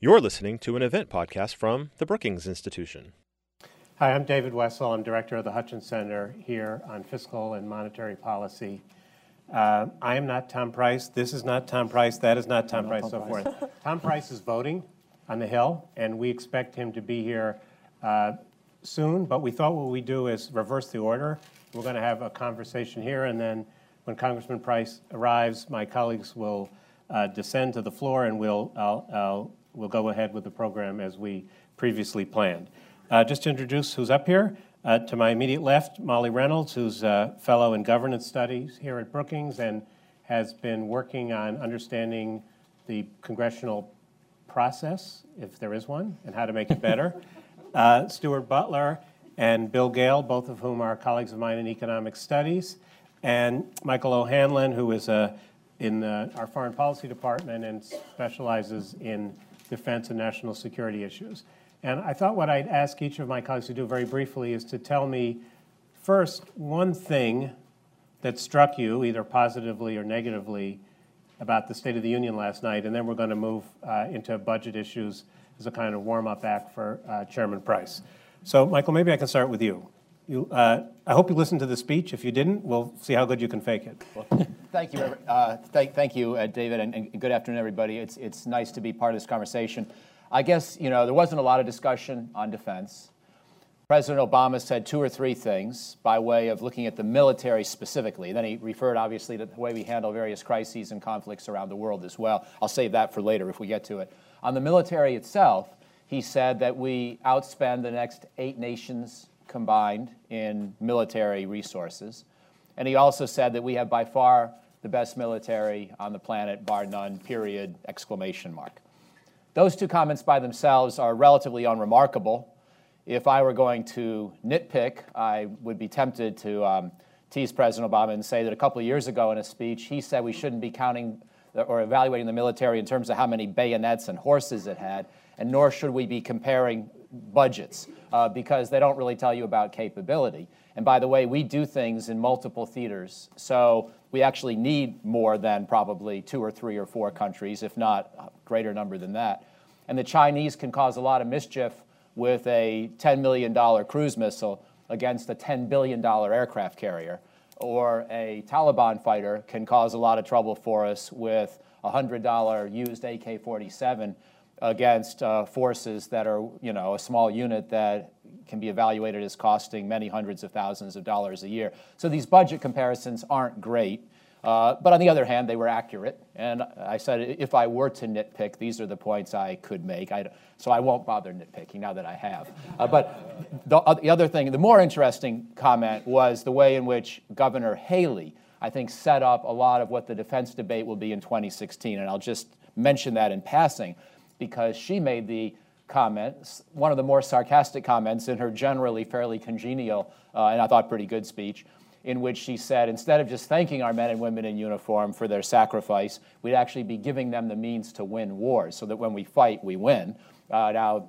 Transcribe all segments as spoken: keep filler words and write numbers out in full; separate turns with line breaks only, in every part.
You're listening to an event podcast from the Brookings Institution.
Hi, I'm David Wessel. I'm director of the Hutchins Center here on fiscal and monetary policy. Uh, I am not Tom Price. This is not Tom Price. That is not Tom Price, so forth. Tom Price is voting on the Hill, and we expect him to be here uh, soon, but we thought what we'd do is reverse the order. We're going to have a conversation here, and then when Congressman Price arrives, my colleagues will uh, descend to the floor, and we'll, I'll, I'll, we'll go ahead with the program as we previously planned. Uh, just to introduce who's up here, uh, to my immediate left, Molly Reynolds, who's a fellow in governance studies here at Brookings and has been working on understanding the congressional process, if there is one, and how to make it better. uh, Stuart Butler and Bill Gale, both of whom are colleagues of mine in economic studies, and Michael O'Hanlon, who is uh, in uh, our foreign policy department and specializes in defense and national security issues. And I thought what I'd ask each of my colleagues to do very briefly is to tell me first one thing that struck you, either positively or negatively, about the State of the Union last night, and then we're going to move uh, into budget issues as a kind of warm-up act for uh, Chairman Price. So, Michael, maybe I can start with you. You, uh, I hope you listened to the speech. If you didn't, we'll see how good you can fake it.
Well, thank you, uh, thank, thank you, uh, David, and, and good afternoon, everybody. It's it's nice to be part of this conversation. I guess you know there wasn't a lot of discussion on defense. President Obama said two or three things by way of looking at the military specifically. Then he referred, obviously, to the way we handle various crises and conflicts around the world as well. I'll save that for later if we get to it. On the military itself, he said that we outspend the next eight nations combined in military resources. And he also said that we have by far the best military on the planet, bar none, period, exclamation mark. Those two comments by themselves are relatively unremarkable. If I were going to nitpick, I would be tempted to um, tease President Obama and say that a couple of years ago in a speech, he said we shouldn't be counting or evaluating the military in terms of how many bayonets and horses it had, and nor should we be comparing budgets uh, because they don't really tell you about capability. And by the way, we do things in multiple theaters, so we actually need more than probably two or three or four countries, if not a greater number than that. And the Chinese can cause a lot of mischief with a ten million dollar cruise missile against a ten billion dollar aircraft carrier, or a Taliban fighter can cause a lot of trouble for us with a one hundred dollar used A K forty-seven against uh, forces that are, you know, a small unit that can be evaluated as costing many hundreds of thousands of dollars a year. So these budget comparisons aren't great. Uh, but on the other hand, they were accurate. And I said if I were to nitpick, these are the points I could make. I, so I won't bother nitpicking now that I have. Uh, but the, uh, the other thing, the more interesting comment was the way in which Governor Haley, I think, set up a lot of what the defense debate will be in twenty sixteen. And I'll just mention that in passing because she made the comments, one of the more sarcastic comments in her generally fairly congenial uh, and I thought pretty good speech, in which she said, instead of just thanking our men and women in uniform for their sacrifice, we'd actually be giving them the means to win wars so that when we fight, we win. Uh, now,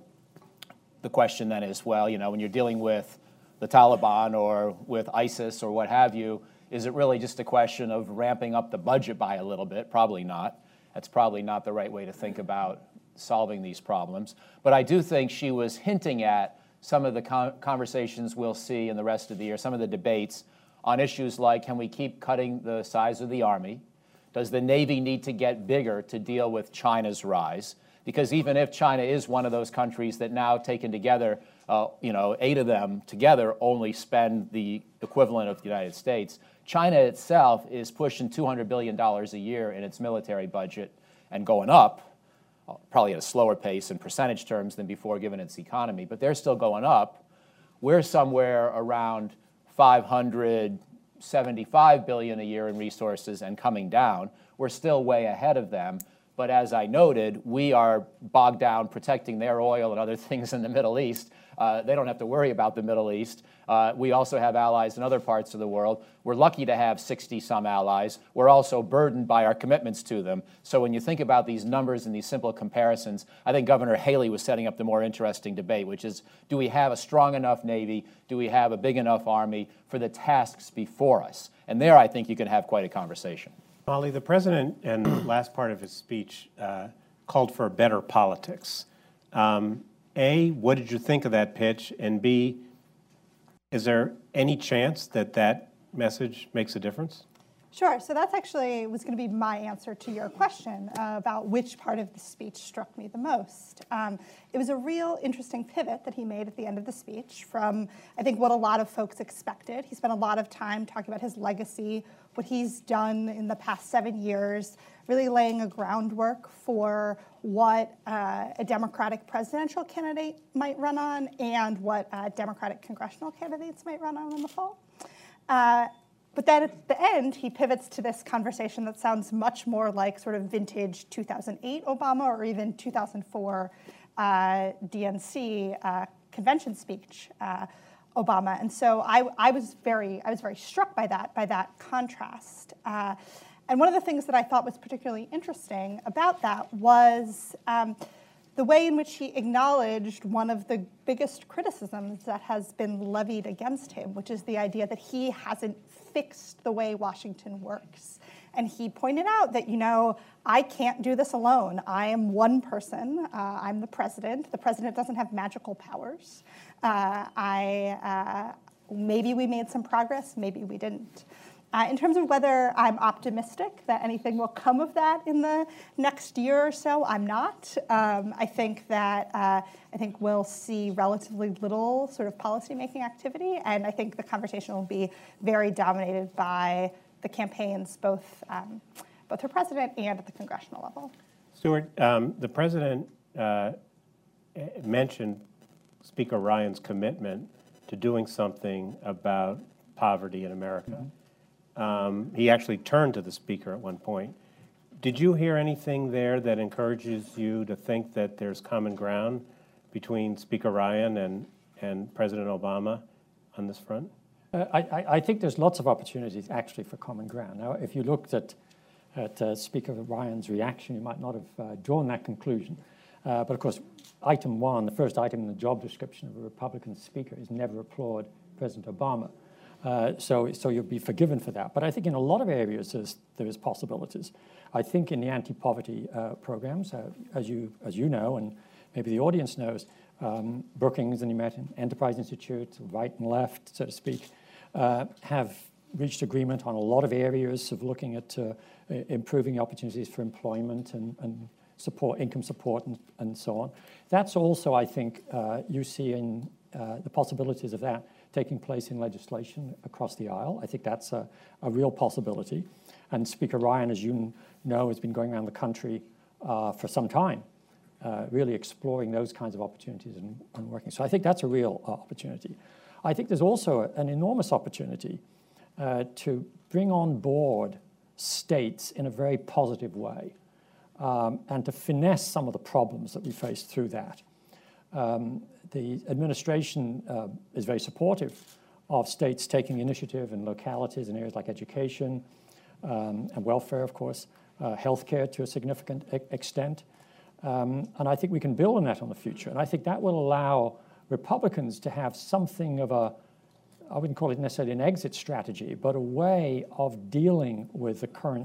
the question then is, well, you know, when you're dealing with the Taliban or with ISIS or what have you, is it really just a question of ramping up the budget by a little bit? Probably not. That's probably not the right way to think about solving these problems. But I do think she was hinting at some of the con conversations we'll see in the rest of the year, some of the debates on issues like, can we keep cutting the size of the Army? Does the Navy need to get bigger to deal with China's rise? Because even if China is one of those countries that now taken together, uh, you know, eight of them together only spend the equivalent of the United States, China itself is pushing two hundred billion dollars a year in its military budget and going up, probably at a slower pace in percentage terms than before given its economy, but they're still going up. We're somewhere around five hundred seventy-five billion dollars a year in resources and coming down. We're still way ahead of them. But as I noted, we are bogged down protecting their oil and other things in the Middle East. Uh, they don't have to worry about the Middle East. Uh, we also have allies in other parts of the world. We're lucky to have sixty-some allies. We're also burdened by our commitments to them. So when you think about these numbers and these simple comparisons, I think Governor Haley was setting up the more interesting debate, which is, do we have a strong enough Navy? Do we have a big enough Army for the tasks before us? And there, I think you can have quite a conversation.
Molly, the president, in the last part of his speech, uh, called for better politics. Um, A, what did you think of that pitch? And B, is there any chance that that message makes a difference?
Sure. So that's actually was going to be my answer to your question uh, about which part of the speech struck me the most. Um, it was a real interesting pivot that he made at the end of the speech from, I think, what a lot of folks expected. He spent a lot of time talking about his legacy, what he's done in the past seven years, really laying a groundwork for what uh, a Democratic presidential candidate might run on and what uh, Democratic congressional candidates might run on in the fall. Uh, But then at the end, he pivots to this conversation that sounds much more like sort of vintage two thousand eight Obama or even two thousand four uh, D N C uh, convention speech uh, Obama. And so I, I was very I was very struck by that by that contrast. Uh, and one of the things that I thought was particularly interesting about that was um, the way in which he acknowledged one of the biggest criticisms that has been levied against him, which is the idea that he hasn't fixed the way Washington works. And he pointed out that, you know, I can't do this alone. I am one person. Uh, I'm the president. The president doesn't have magical powers. Uh, I uh, maybe we made some progress, maybe we didn't. Uh, in terms of whether I'm optimistic that anything will come of that in the next year or so, I'm not. Um, I think that uh, I think we'll see relatively little sort of policymaking activity, and I think the conversation will be very dominated by the campaigns, both um, both for president and at the congressional level.
Stuart, um, the president uh, mentioned Speaker Ryan's commitment to doing something about poverty in America. Mm-hmm. Um, he actually turned to the speaker at one point. Did you hear anything there that encourages you to think that there's common ground between Speaker Ryan and, and President Obama on this front?
Uh, I, I think there's lots of opportunities actually for common ground. Now, if you looked at, at uh, Speaker Ryan's reaction, you might not have uh, drawn that conclusion. Uh, but of course, item one, the first item in the job description of a Republican speaker is never applaud President Obama. Uh, so, so you'll be forgiven for that. But I think in a lot of areas there's, there's possibilities. I think in the anti-poverty uh, programs, uh, as you as you know, and maybe the audience knows, um, Brookings and the American Enterprise Institute, right and left, so to speak, uh, have reached agreement on a lot of areas of looking at uh, improving opportunities for employment and, and support, income support, and, and so on. That's also, I think, uh, you see in uh, the possibilities of that taking place in legislation across the aisle. I think that's a, a real possibility. And Speaker Ryan, as you know, has been going around the country uh, for some time, uh, really exploring those kinds of opportunities and, and working. So I think that's a real uh, opportunity. I think there's also an enormous opportunity uh, to bring on board states in a very positive way um, and to finesse some of the problems that we face through that. Um, The administration uh, is very supportive of states taking the initiative in localities in areas like education um, and welfare, of course, uh, healthcare to a significant e- extent. Um, and I think we can build on that on the future. And I think that will allow Republicans to have something of a, I wouldn't call it necessarily an exit strategy, but a way of dealing with the current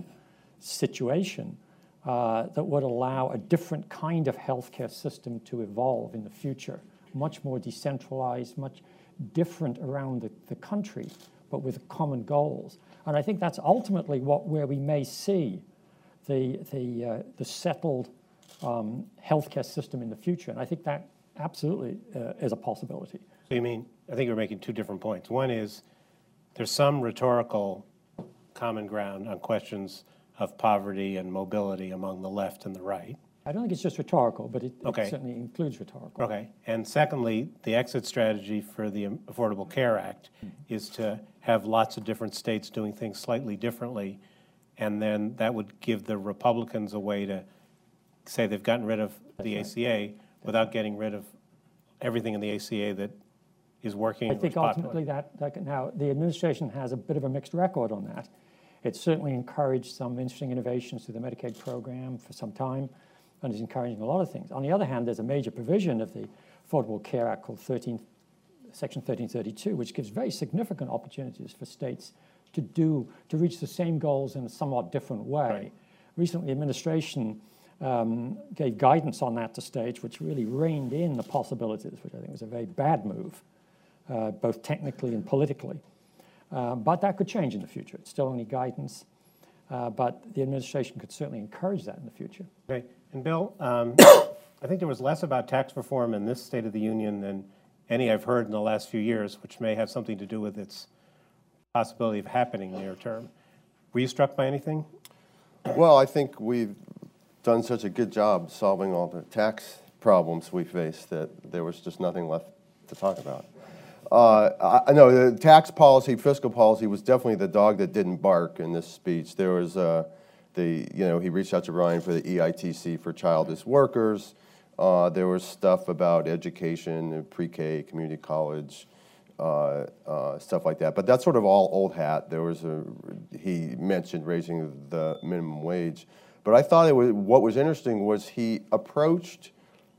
situation uh, that would allow a different kind of healthcare system to evolve in the future. Much more decentralized, much different around the, the country, but with common goals. And I think that's ultimately what where we may see the the uh, the settled um, healthcare system in the future. And I think that absolutely uh, is a possibility.
So you mean, I think you're making two different points. One is there's some rhetorical common ground on questions of poverty and mobility among the left and the right.
I don't think it's just rhetorical, but it,
okay.
it certainly includes rhetorical.
Okay. And secondly, the exit strategy for the Affordable Care Act mm-hmm. is to have lots of different states doing things slightly differently, and then that would give the Republicans a way to say they've gotten rid of That's the right. A C A That's without right. getting rid of everything in the A C A that is working.
I think ultimately that, that can, now the administration has a bit of a mixed record on that. It's certainly encouraged some interesting innovations through the Medicaid program for some time, and is encouraging a lot of things. On the other hand, there's a major provision of the Affordable Care Act called thirteen, Section thirteen thirty-two, which gives very significant opportunities for states to do to reach the same goals in a somewhat different way.
Right.
Recently, the administration um, gave guidance on that to states, which really reined in the possibilities, which I think was a very bad move, uh, both technically and politically. Uh, but that could change in the future. It's still only guidance, uh, but the administration could certainly encourage that in the future.
Okay, and Bill, um, I think there was less about tax reform in this State of the Union than any I've heard in the last few years, which may have something to do with its possibility of happening near term. Were you struck by anything?
Well, I think we've done such a good job solving all the tax problems we face that there was just nothing left to talk about. Uh, I know the tax policy, fiscal policy was definitely the dog that didn't bark in this speech. There was uh, the, you know, he reached out to Ryan for the E I T C for childless workers. Uh, there was stuff about education, pre-K, community college, uh, uh, stuff like that. But that's sort of all old hat. There was a, he mentioned raising the minimum wage. But I thought it was, what was interesting was he approached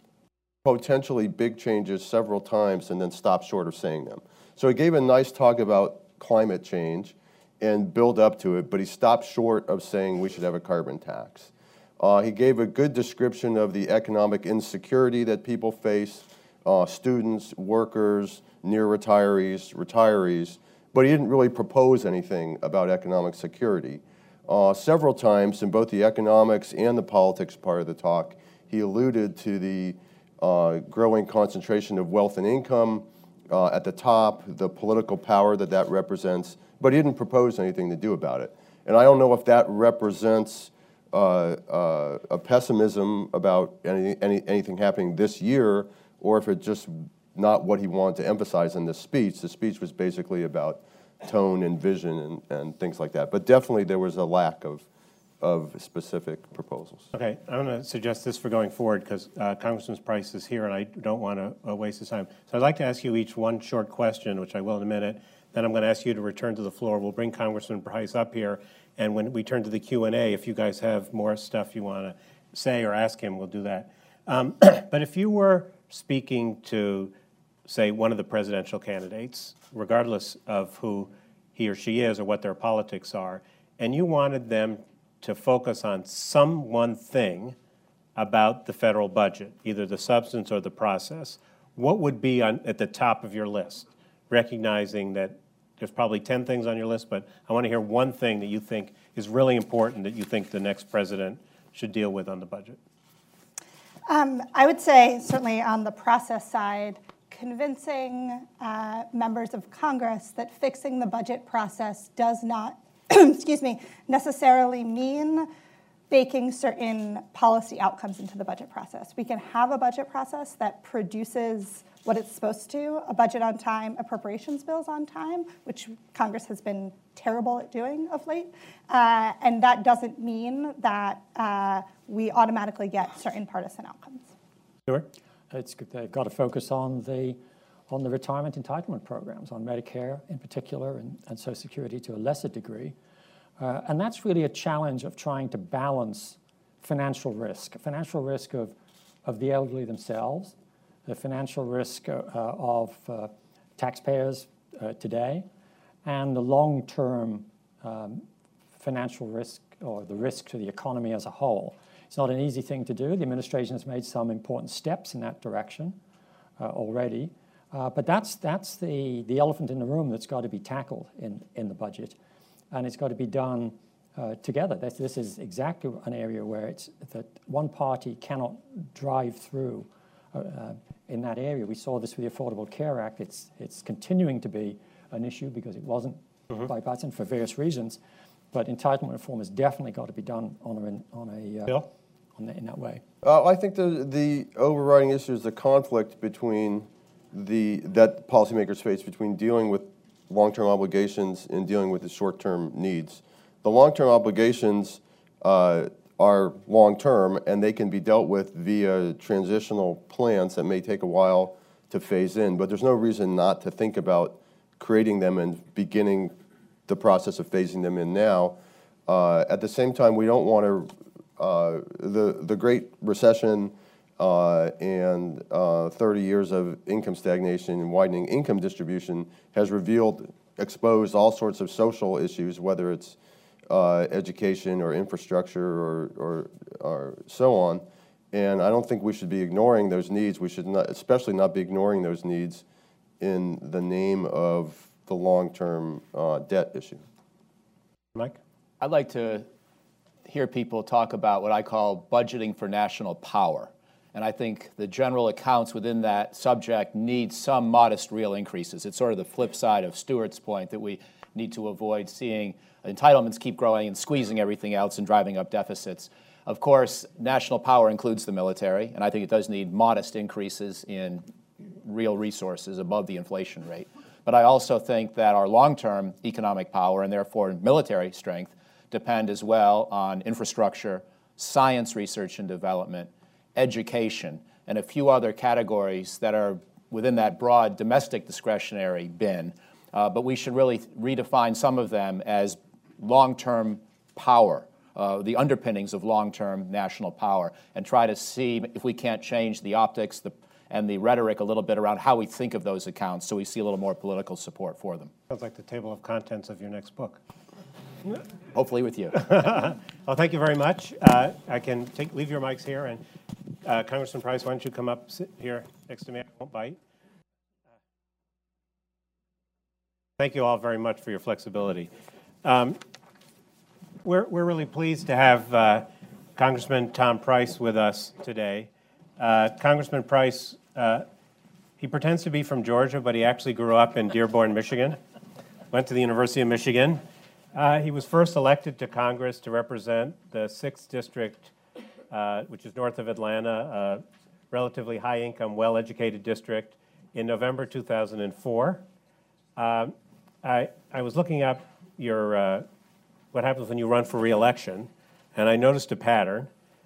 potentially big changes several times and then stopped short of saying them. So he gave a nice talk about climate change and build up to it, but he stopped short of saying we should have a carbon tax. Uh, he gave a good description of the economic insecurity that people face, uh, students, workers, near retirees, retirees, but he didn't really propose anything about economic security. Uh, several times in both the economics and the politics part of the talk, he alluded to the uh, growing concentration of wealth and income uh, at the top, the political power that that represents, but he didn't propose anything to do about it. And I don't know if that represents uh, uh, a pessimism about any, any, anything happening this year, or if it's just not what he wanted to emphasize in the speech. The speech was basically about tone and vision and, and things like that. But definitely there was a lack of, of specific proposals.
Okay, I'm going to suggest this for going forward because uh, Congressman Price is here and I don't want to uh, waste his time. So I'd like to ask you each one short question, which I will in a minute. Then I'm going to ask you to return to the floor. We'll bring Congressman Price up here. And when we turn to the Q and A, if you guys have more stuff you want to say or ask him, we'll do that. Um, but if you were speaking to, say, one of the presidential candidates, regardless of who he or she is or what their politics are, and you wanted them to focus on some one thing about the federal budget, either the substance or the process, what would be on, at the top of your list, recognizing that there's probably ten things on your list, but I want to hear one thing that you think is really important that you think the next president should deal with on the budget?
Um, I would say, certainly on the process side, convincing uh, members of Congress that fixing the budget process does not, excuse me, necessarily mean baking certain policy outcomes into the budget process. We can have a budget process that produces what it's supposed to, a budget on time, appropriations bills on time, which Congress has been terrible at doing of late. Uh, and that doesn't mean that uh, we automatically get certain partisan outcomes.
Sure.
It's, they've got to focus on the, on the retirement entitlement programs, on Medicare in particular, and, and Social Security to a lesser degree. Uh, and that's really a challenge of trying to balance financial risk, financial risk of, of the elderly themselves, the financial risk uh, of uh, taxpayers uh, today, and the long-term um, financial risk or the risk to the economy as a whole. It's not an easy thing to do. The administration has made some important steps in that direction uh, already, uh, but that's, that's the, the elephant in the room that's got to be tackled in, in the budget. And it's got to be done uh, together. This, this is exactly an area where it's that one party cannot drive through uh, uh, in that area. We saw this with the Affordable Care Act. It's, it's continuing to be an issue because it wasn't mm-hmm. bipartisan for various reasons. But entitlement reform has definitely got to be done on a, on a uh,
Bill?
on the, in that way.
Uh, I think the, the overriding issue is the conflict between the, that policymakers face between dealing with long-term obligations and dealing with the short-term needs. The long-term obligations uh, are long-term, and they can be dealt with via transitional plans that may take a while to phase in, but there's no reason not to think about creating them and beginning the process of phasing them in now. Uh, at the same time, we don't want to, uh, the, the Great Recession Uh, and uh, thirty years of income stagnation and widening income distribution has revealed, exposed all sorts of social issues, whether it's uh, education or infrastructure or, or, or so on. And I don't think we should be ignoring those needs. We should not, especially not be ignoring those needs in the name of the long-term uh, debt issue.
Mike?
I'd like to hear people talk about what I call budgeting for national power. And I think the general accounts within that subject need some modest real increases. It's sort of the flip side of Stuart's point that we need to avoid seeing entitlements keep growing and squeezing everything else and driving up deficits. Of course, national power includes the military, and I think it does need modest increases in real resources above the inflation rate. But I also think that our long-term economic power and therefore military strength depend as well on infrastructure, science research and development, education, and a few other categories that are within that broad domestic discretionary bin. Uh, but we should really redefine some of them as long-term power, uh, the underpinnings of long-term national power, and try to see if we can't change the optics the, and the rhetoric a little bit around how we think of those accounts so we see a little more political support for them.
Sounds like the table of contents of your next book.
Hopefully with you.
Well, thank you very much. Uh, I can take, leave your mics here, and uh, Congressman Price, why don't you come up, sit here next to me? I won't bite. Thank you all very much for your flexibility. Um, we're, we're really pleased to have uh, Congressman Tom Price with us today. Uh, Congressman Price, uh, he pretends to be from Georgia, but he actually grew up in Dearborn, Michigan, went to the University of Michigan. Uh, he was first elected to Congress to represent the sixth District, uh, which is north of Atlanta, a relatively high-income, well-educated district, in November two thousand four. Uh, I, I was looking up your, uh, what happens when you run for re-election, and I noticed a pattern.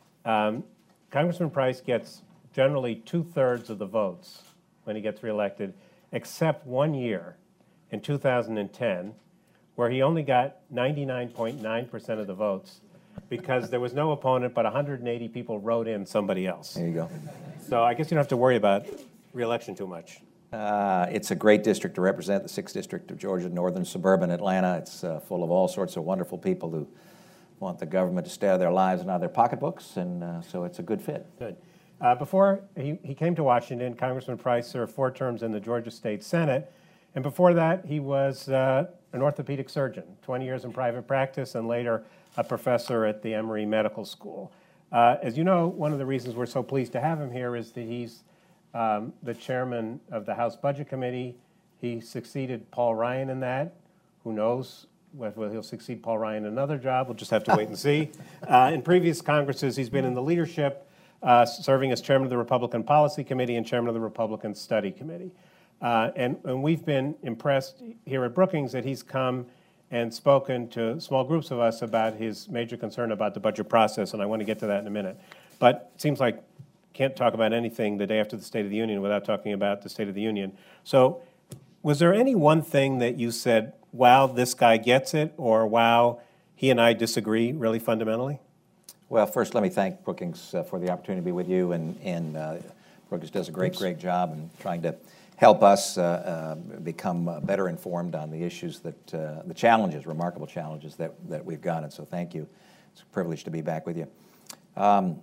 Um, Congressman Price gets generally two-thirds of the votes when he gets reelected, except one year in two thousand ten, where he only got ninety-nine point nine percent of the votes because there was no opponent, but one hundred eighty people wrote in somebody else.
There you go.
So I guess you don't have to worry about re-election too much.
Uh, it's a great district to represent, the sixth District of Georgia, northern suburban Atlanta. It's uh, full of all sorts of wonderful people who want the government to stay out of their lives and out of their pocketbooks, and uh, so it's a good fit.
Good. Uh, before he, he came to Washington, Congressman Price served four terms in the Georgia State Senate, and before that he was uh, an orthopedic surgeon, twenty years in private practice, and later a professor at the Emory Medical School. Uh, as you know, one of the reasons we're so pleased to have him here is that he's um, the chairman of the House Budget Committee. He succeeded Paul Ryan in that. Who knows whether he'll succeed Paul Ryan in another job? We'll just have to wait and see. Uh, in previous Congresses, he's been in the leadership, uh, serving as chairman of the Republican Policy Committee and chairman of the Republican Study Committee. Uh, and, and we've been impressed here at Brookings that he's come and spoken to small groups of us about his major concern about the budget process, and I want to get to that in a minute. But it seems like can't talk about anything the day after the State of the Union without talking about the State of the Union. So was there any one thing that you said, wow, this guy gets it, or wow, he and I disagree really fundamentally?
Well, first let me thank Brookings uh, for the opportunity to be with you, and, and uh, Brookings does a great, Oops. great job in trying to help us uh, uh, become uh, better informed on the issues that, uh, the challenges, remarkable challenges that, that we've got, and so thank you. It's a privilege to be back with you. Um,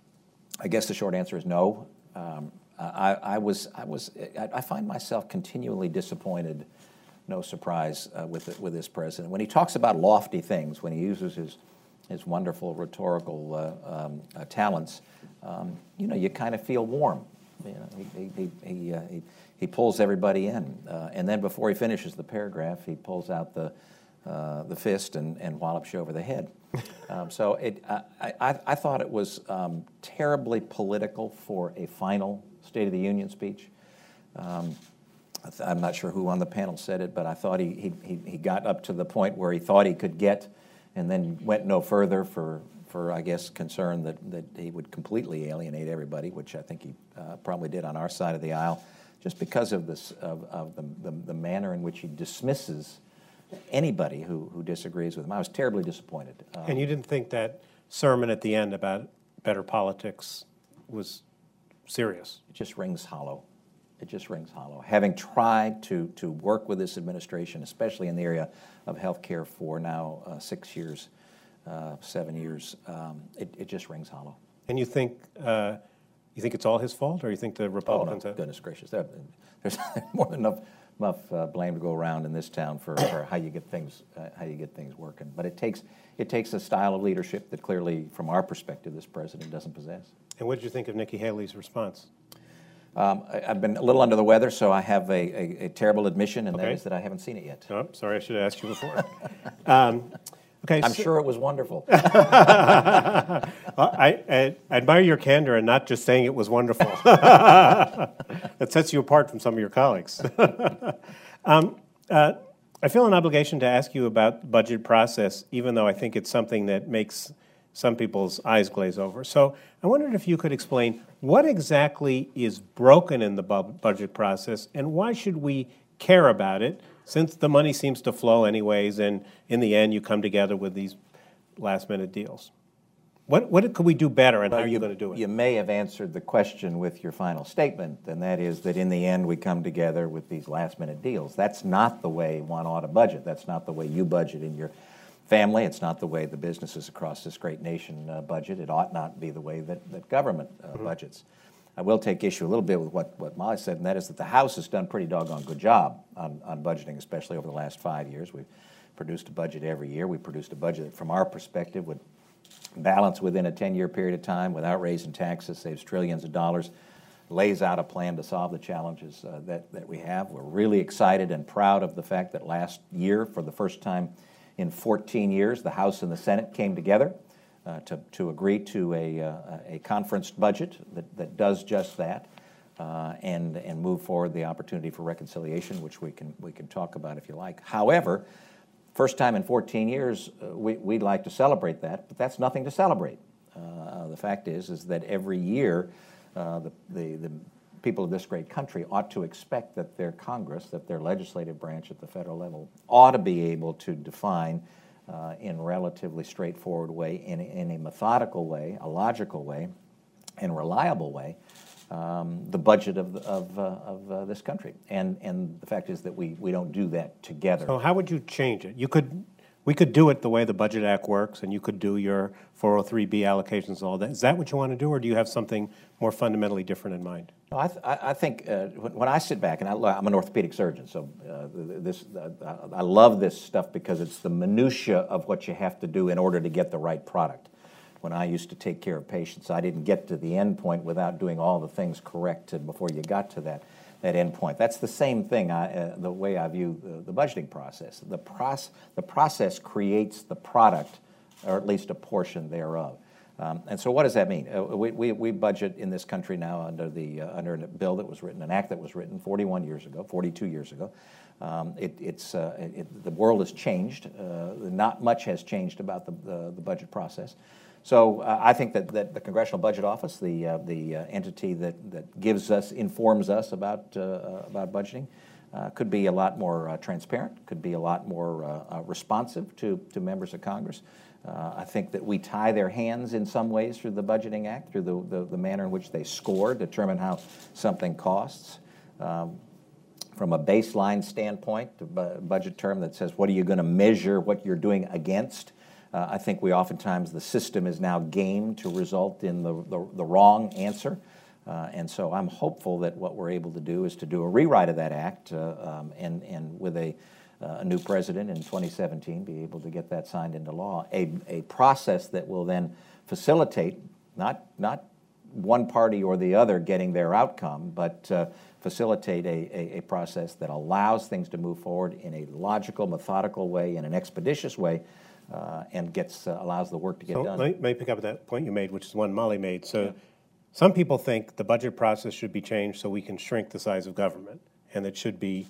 I guess the short answer is no. Um, I, I was, I was, I, I find myself continually disappointed, no surprise, uh, with the, with this president. When he talks about lofty things, when he uses his, his wonderful rhetorical uh, um, uh, talents, um, you know, you kind of feel warm. You know, he, he, he, uh, he, he pulls everybody in, uh, and then before he finishes the paragraph, he pulls out the, uh, the fist and, and wallops you over the head. Um, so it, I, I, I thought it was um, terribly political for a final State of the Union speech. Um, I'm not sure who on the panel said it, but I thought he, he, he got up to the point where he thought he could get and then went no further for, for I guess, concern that, that he would completely alienate everybody, which I think he uh, probably did on our side of the aisle, just because of, this, of, of the, the, the manner in which he dismisses anybody who, who disagrees with him. I was terribly disappointed. Um,
and you didn't think that sermon at the end about better politics was serious?
It just rings hollow. It just rings hollow. Having tried to, to work with this administration, especially in the area of health care for now uh, six years, uh, seven years, um, it, it just rings hollow.
And you think uh, you think it's all his fault, or you think the
Oh,
Republicans?
no,
have-
goodness gracious. There, there's more than enough, enough uh, blame to go around in this town for, for how you get things uh, how you get things working. But it takes it takes a style of leadership that clearly, from our perspective, this president doesn't possess.
And what did you think of Nikki Haley's response?
Um, I, I've been a little under the weather, so I have a, a, a terrible admission, and that
Okay.
is that I haven't seen it yet.
Oh, sorry, I should have asked you before. um, okay,
I'm
so-
sure it was wonderful.
Well, I, I, I admire your candor and not just saying it was wonderful. That sets you apart from some of your colleagues. um, uh, I feel an obligation to ask you about the budget process, even though I think it's something that makes some people's eyes glaze over. So I wondered if you could explain what exactly is broken in the bu- budget process, and why should we care about it, since the money seems to flow anyways, and in the end you come together with these last-minute deals. What, what could we do better, and how are you going to do it?
You may have answered the question with your final statement, and that is that in the end we come together with these last-minute deals. That's not the way one ought to budget. That's not the way you budget in your family. It's not the way the businesses across this great nation uh, budget. It ought not be the way that, that government uh, mm-hmm. budgets. I will take issue a little bit with what, what Molly said, and that is that the House has done a pretty doggone good job on, on budgeting, especially over the last five years. We've produced a budget every year. We produced a budget that, from our perspective, would balance within a ten-year period of time without raising taxes, saves trillions of dollars, lays out a plan to solve the challenges uh, that, that we have. We're really excited and proud of the fact that last year, for the first time in fourteen years, the House and the Senate came together uh, to, to agree to a, uh, a conferenced budget that, that does just that, uh, and, and move forward the opportunity for reconciliation, which we can, we can talk about if you like. However, first time in fourteen years, uh, we, we'd like to celebrate that, but that's nothing to celebrate. Uh, the fact is, is that every year, uh, the, the, the people of this great country ought to expect that their Congress, that their legislative branch at the federal level, ought to be able to define uh, in a relatively straightforward way, in, in a methodical way, a logical way, and reliable way, Um, the budget of, the, of, uh, of uh, this country. And, and the fact is that we, we don't do that together.
So how would you change it? You could, we could do it the way the Budget Act works, and you could do your four oh three B allocations and all that. Is that what you want to do, or do you have something more fundamentally different in mind?
No, I, th I I think uh, when, when I sit back, and I, I'm an orthopedic surgeon, so uh, this uh, I love this stuff because it's the minutia of what you have to do in order to get the right product. When I used to take care of patients, I didn't get to the end point without doing all the things correct to, before you got to that, that end point. That's the same thing, I, uh, the way I view the, the budgeting process. The, proce the process creates the product, or at least a portion thereof. Um, and so what does that mean? Uh, we, we, we budget in this country now under, the, uh, under a bill that was written, an act that was written forty-one years ago, forty-two years ago. Um, it, it's, uh, it, the world has changed. Uh, not much has changed about the, the, the budget process. So uh, I think that, that the Congressional Budget Office, the, uh, the uh, entity that, that gives us, informs us about, uh, about budgeting, uh, could be a lot more uh, transparent, could be a lot more uh, uh, responsive to, to members of Congress. Uh, I think that we tie their hands in some ways through the Budgeting Act, through the, the, the manner in which they score, determine how something costs. Um, from a baseline standpoint, a bu budget term that says what are you going to measure what you're doing against. Uh, I think we oftentimes, the system is now gamed to result in the, the, the wrong answer. Uh, and so I'm hopeful that what we're able to do is to do a rewrite of that act uh, um, and, and with a, uh, a new president in twenty seventeen, be able to get that signed into law. A, a process that will then facilitate, not, not one party or the other getting their outcome, but uh, facilitate a, a, a process that allows things to move forward in a logical, methodical way, in an expeditious way, Uh, and gets uh, allows the work to get
so
done.
Let me, let me pick up that point you made, which is one Molly made. So yeah. Some people think the budget process should be changed so we can shrink the size of government, and it should be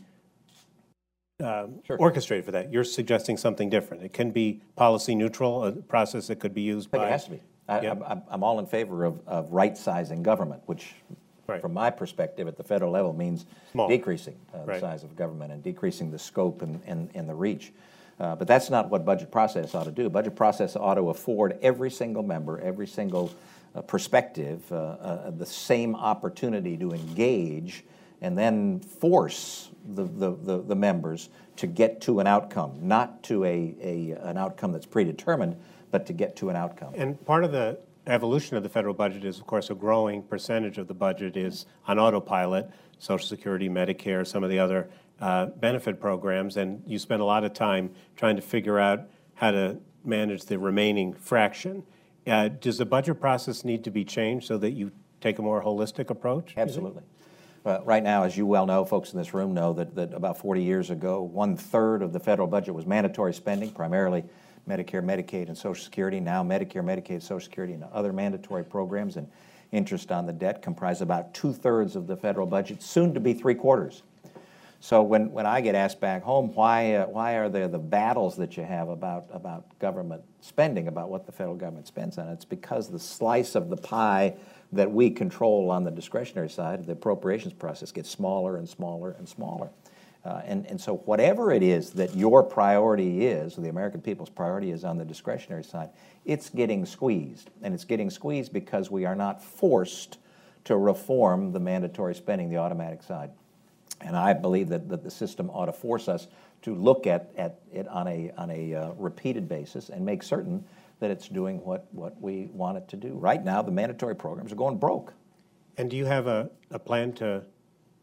um,
sure.
orchestrated for that. You're suggesting something different. It can be policy neutral, a process that could be used
but
by...
it has to be. I,
yeah.
I'm, I'm all in favor of, of right-sizing government, which, right. from my perspective at the federal level, means
Small.
decreasing uh, the
right.
size of government and decreasing the scope and, and, and the reach. Uh, but that's not what budget process ought to do. Budget process ought to afford every single member, every single uh, perspective, uh, uh, the same opportunity to engage and then force the, the, the, the members to get to an outcome, not to a, a, an outcome that's predetermined, but to get to an outcome.
And part of the evolution of the federal budget is, of course, a growing percentage of the budget is on autopilot, Social Security, Medicare, some of the other uh, benefit programs, and you spend a lot of time trying to figure out how to manage the remaining fraction. Uh, does the budget process need to be changed so that you take a more holistic approach?
Absolutely. Uh, right now, as you well know, folks in this room know that, that about forty years ago, one-third of the federal budget was mandatory spending, primarily Medicare, Medicaid, and Social Security. Now Medicare, Medicaid, Social Security, and other mandatory programs and interest on the debt comprise about two-thirds of the federal budget, soon to be three-quarters. So when, when I get asked back home, why, uh, why are there the battles that you have about, about government spending, about what the federal government spends on? It's because the slice of the pie that we control on the discretionary side, the appropriations process, gets smaller and smaller and smaller. Uh, and, and so whatever it is that your priority is, or the American people's priority is on the discretionary side, it's getting squeezed. And it's getting squeezed because we are not forced to reform the mandatory spending, the automatic side. And I believe that, that the system ought to force us to look at, at it on a, on a uh, repeated basis and make certain that it's doing what, what we want it to do. Right now, the mandatory programs are going broke.
And do you have a, a plan to, do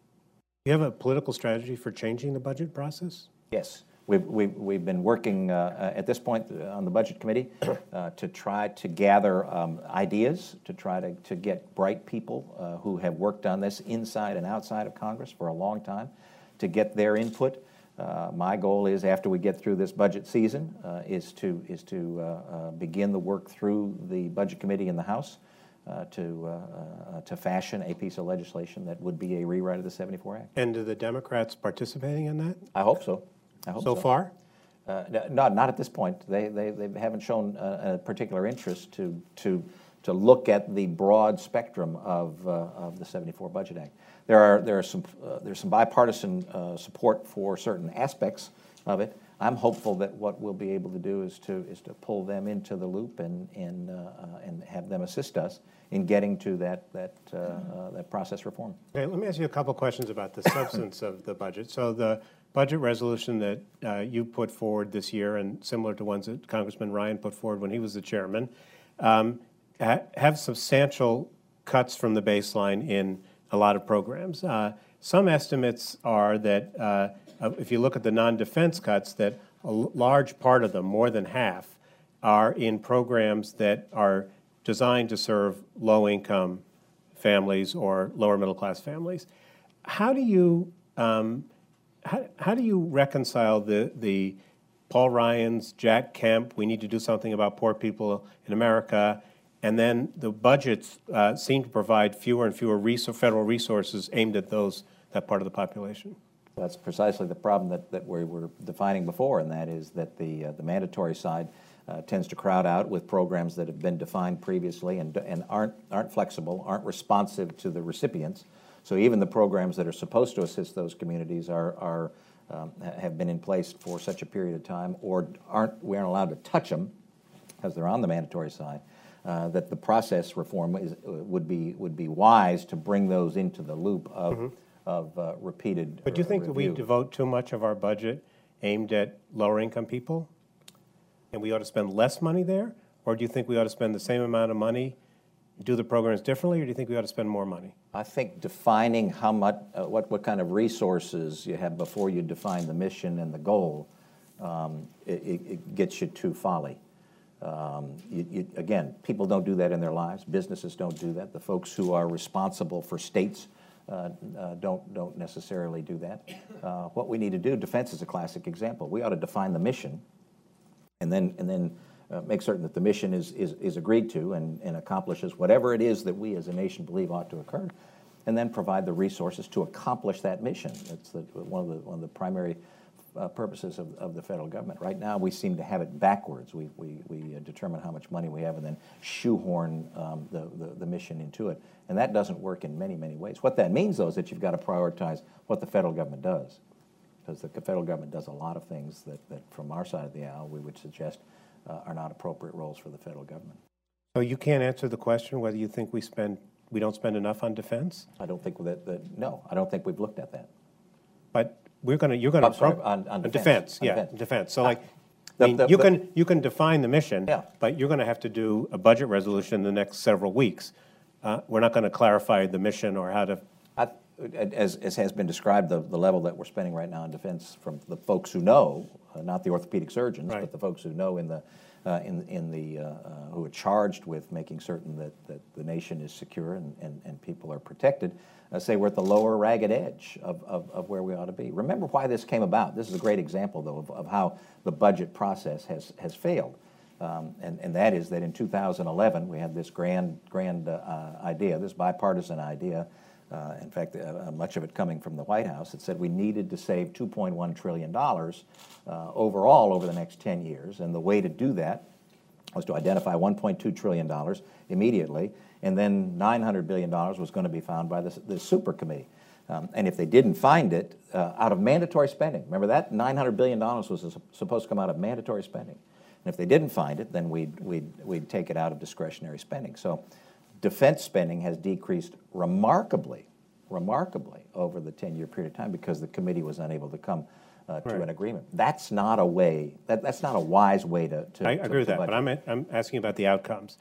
you have a political strategy for changing the budget process?
Yes. We've, we've, we've been working uh, at this point on the Budget Committee uh, to try to gather um, ideas, to try to, to get bright people uh, who have worked on this inside and outside of Congress for a long time, to get their input. Uh, my goal is, after we get through this budget season, uh, is to, is to uh, uh, begin the work through the Budget Committee in the House uh, to, uh, uh, to fashion a piece of legislation that would be a rewrite of the seventy-four Act.
And do the Democrats participating in that?
I hope so. I hope
so. So far?
Uh, no, not at this point. They, they, they haven't shown a, a particular interest to, to, to look at the broad spectrum of, uh, of the seventy-four Budget Act. There are, there are some, uh, there's some bipartisan uh, support for certain aspects of it. I'm hopeful that what we'll be able to do is to, is to pull them into the loop and, and, uh, uh, and have them assist us in getting to that, that, uh, uh, that process reform.
Okay, let me ask you a couple questions about the substance of the budget. So the budget resolution that uh, you put forward this year, and similar to ones that Congressman Ryan put forward when he was the chairman, um, ha have substantial cuts from the baseline in a lot of programs. Uh, some estimates are that uh, if you look at the non-defense cuts, that a large part of them, more than half, are in programs that are designed to serve low-income families or lower middle-class families. How do you um, How, how do you reconcile the, the Paul Ryan's, Jack Kemp, we need to do something about poor people in America, and then the budgets uh, seem to provide fewer and fewer res federal resources aimed at those, that part of the population?
That's precisely the problem that, that we were defining before, and that is that the, uh, the mandatory side uh, tends to crowd out with programs that have been defined previously and, and aren't, aren't flexible, aren't responsive to the recipients. So even the programs that are supposed to assist those communities are, are um, have been in place for such a period of time, or aren't we aren't allowed to touch them because they're on the mandatory side. Uh, that the process reform is, would be would be wise to bring those into the loop of mm-hmm. of uh, repeated.
But do you think
review.
that we devote too much of our budget aimed at lower income people, and we ought to spend less money there, or do you think we ought to spend the same amount of money? Do the programs differently, or do you think we ought to spend more money?
I think defining how much, uh, what, what kind of resources you have before you define the mission and the goal, um, it, it, it gets you to folly. Um, you, you, again, people don't do that in their lives. Businesses don't do that. The folks who are responsible for states uh, uh, don't, don't necessarily do that. Uh, what we need to do, defense is a classic example. We ought to define the mission, and then, and then Uh, make certain that the mission is, is, is agreed to and, and accomplishes whatever it is that we as a nation believe ought to occur, and then provide the resources to accomplish that mission. That's the, one, of the, one of the primary uh, purposes of, of the federal government. Right now, we seem to have it backwards. We, we, we uh, determine how much money we have and then shoehorn um, the, the, the mission into it. And that doesn't work in many, many ways. What that means, though, is that you've got to prioritize what the federal government does, because the federal government does a lot of things that, that from our side of the aisle, we would suggest Uh, are not appropriate roles for the federal government.
So you can't answer the question whether you think we spend we don't spend enough on defense?
I don't think that, that no, I don't think we've looked at that.
But we're going to you're going to
on, on, on defense,
defense
on
yeah,
defense.
defense. So like I mean,
the-
you
the-
can, you can define the mission,
Yeah.
but you're going to have to do a budget resolution in the next several weeks. Uh, We're not going to clarify the mission or how to,
I, as, as has been described, the, the level that we're spending right now in defense from the folks who know, uh, not the orthopedic surgeons,
Right.
but the folks who know in the, uh, in, in the, uh, uh, who are charged with making certain that, that the nation is secure and, and, and people are protected, uh, say we're at the lower ragged edge of, of, of where we ought to be. Remember why this came about. This is a great example, though, of, of how the budget process has, has failed. Um, and, and that is that in two thousand eleven, we had this grand, grand uh, uh, idea, this bipartisan idea, uh, in fact, uh, much of it coming from the White House, that said we needed to save two point one trillion dollars uh, overall over the next ten years. And the way to do that was to identify one point two trillion dollars immediately, and then nine hundred billion dollars was going to be found by the, the super committee. Um, and if they didn't find it, uh, out of mandatory spending, remember that nine hundred billion dollars was supposed to come out of mandatory spending. And if they didn't find it, then we'd, we'd, we'd take it out of discretionary spending. So defense spending has decreased remarkably, remarkably over the ten-year period of time because the committee was unable to come uh, to
Right.
an agreement. That's not a way, that, that's not a wise way to, to
I
to-
agree with
to
that, but
budget.
I'm, I'm asking about the outcomes.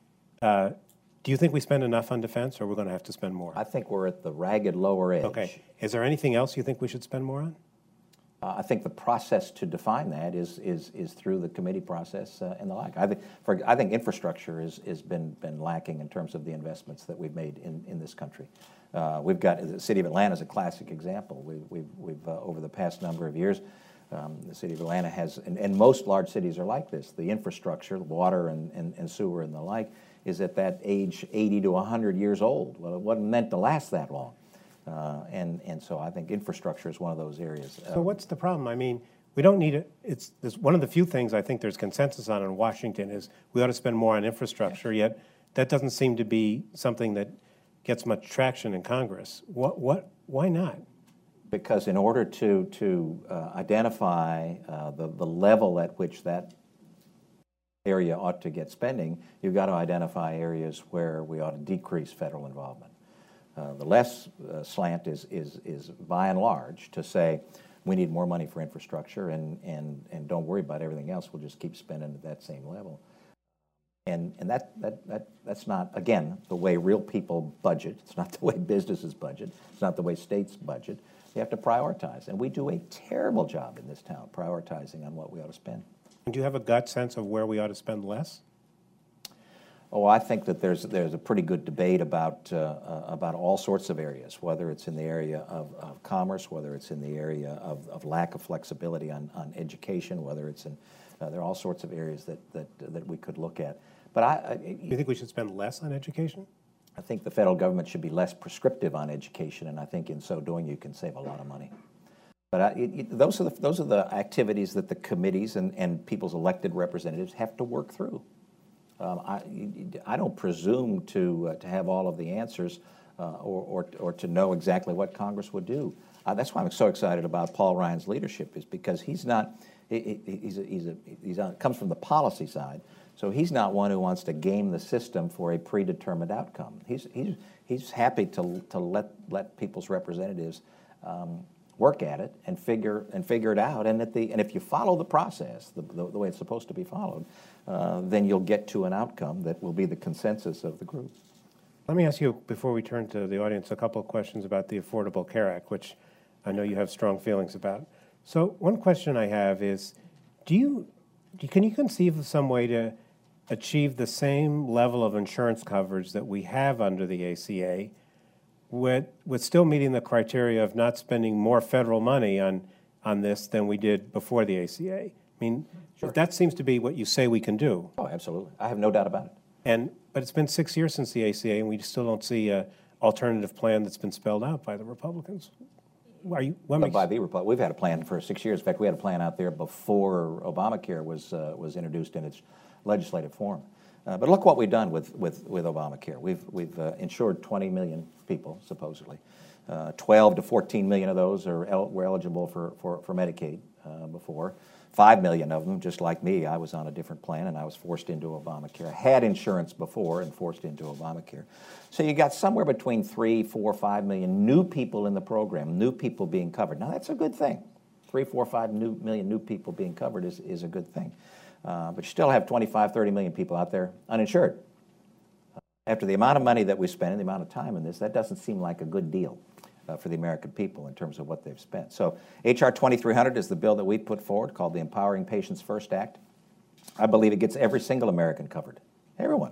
Uh, Do you think we spend enough on defense, or we're going to have to spend more?
I think we're at the ragged lower edge.
Okay. Is there anything else you think we should spend more on?
Uh, I think the process to define that is is is through the committee process uh, and the like. I think for I think infrastructure is has been been lacking in terms of the investments that we've made in, in this country. Uh, we've got the city of Atlanta is a classic example. We, we've we've uh, over the past number of years, um, the city of Atlanta has, and, and most large cities are like this. The infrastructure, water and, and, and sewer and the like, is at that age eighty to one hundred years old. Well, it wasn't meant to last that long. Uh, and, and so I think infrastructure is one of those areas.
So what's the problem? I mean, we don't need it. It's, it's one of the few things I think there's consensus on in Washington is we ought to spend more on infrastructure, yet that doesn't seem to be something that gets much traction in Congress. What, what, why not?
Because in order to, to uh, identify uh, the, the level at which that area ought to get spending, you've got to identify areas where we ought to decrease federal involvement. Uh, the less uh, slant is, is, is by and large to say we need more money for infrastructure and, and, and don't worry about everything else, we'll just keep spending at that same level. And, and that, that, that, that's not, again, the way real people budget. It's not the way businesses budget. It's not the way states budget. You have to prioritize. And we do a terrible job in this town prioritizing on what we ought to spend.
And do you have a gut sense of where we ought to spend less?
Oh, I think that there's there's a pretty good debate about uh, uh, about all sorts of areas, whether it's in the area of, of commerce, whether it's in the area of, of lack of flexibility on, on education, whether it's in uh, there are all sorts of areas that that that we could look at. But I, I,
Do you think we should spend less on education?
I think the federal government should be less prescriptive on education, and I think in so doing you can save a lot of money. But I, it, it, those are the those are the activities that the committees and, and people's elected representatives have to work through. Um, I, I don't presume to uh, to have all of the answers uh, or, or or to know exactly what Congress would do. Uh, that's why I'm so excited about Paul Ryan's leadership, is because he's not he, he's a, he's a, he's a, comes from the policy side, so he's not one who wants to game the system for a predetermined outcome. He's he's he's happy to to let let people's representatives Um, work at it and figure and figure it out. And at the and if you follow the process the, the, the way it's supposed to be followed, uh, then you'll get to an outcome that will be the consensus of the group.
Let me ask you, before we turn to the audience, a couple of questions about the Affordable Care Act, which I know you have strong feelings about. So one question I have is, do you, do, can you conceive of some way to achieve the same level of insurance coverage that we have under the A C A with, with still meeting the criteria of not spending more federal money on, on this than we did before the A C A? I mean,
Sure.
that seems to be what you say we can do.
Oh, absolutely. I have no doubt about it.
And, but it's been six years since the A C A, and we still don't see an alternative plan that's been spelled out by the Republicans. Are you, what
But
makes,
by the Republic, we've had a plan for six years. In fact, we had a plan out there before Obamacare was uh, was introduced in its legislative form. Uh, but look what we've done with with, with Obamacare. We've we've uh, insured twenty million people supposedly. Uh, twelve to fourteen million of those are el- were eligible for for, for Medicaid uh, before. Five million of them, just like me, I was on a different plan and I was forced into Obamacare. I had insurance before and forced into Obamacare. So you got somewhere between three, four, five million new people in the program, new people being covered. Now that's a good thing. Three, four, five new, million new people being covered is, is a good thing. Uh, but you still have twenty-five, thirty million people out there uninsured. After the amount of money that we spend and the amount of time in this, that doesn't seem like a good deal uh, for the American people in terms of what they've spent. So H R twenty-three hundred is the bill that we put forward called the Empowering Patients First Act. I believe it gets every single American covered, everyone.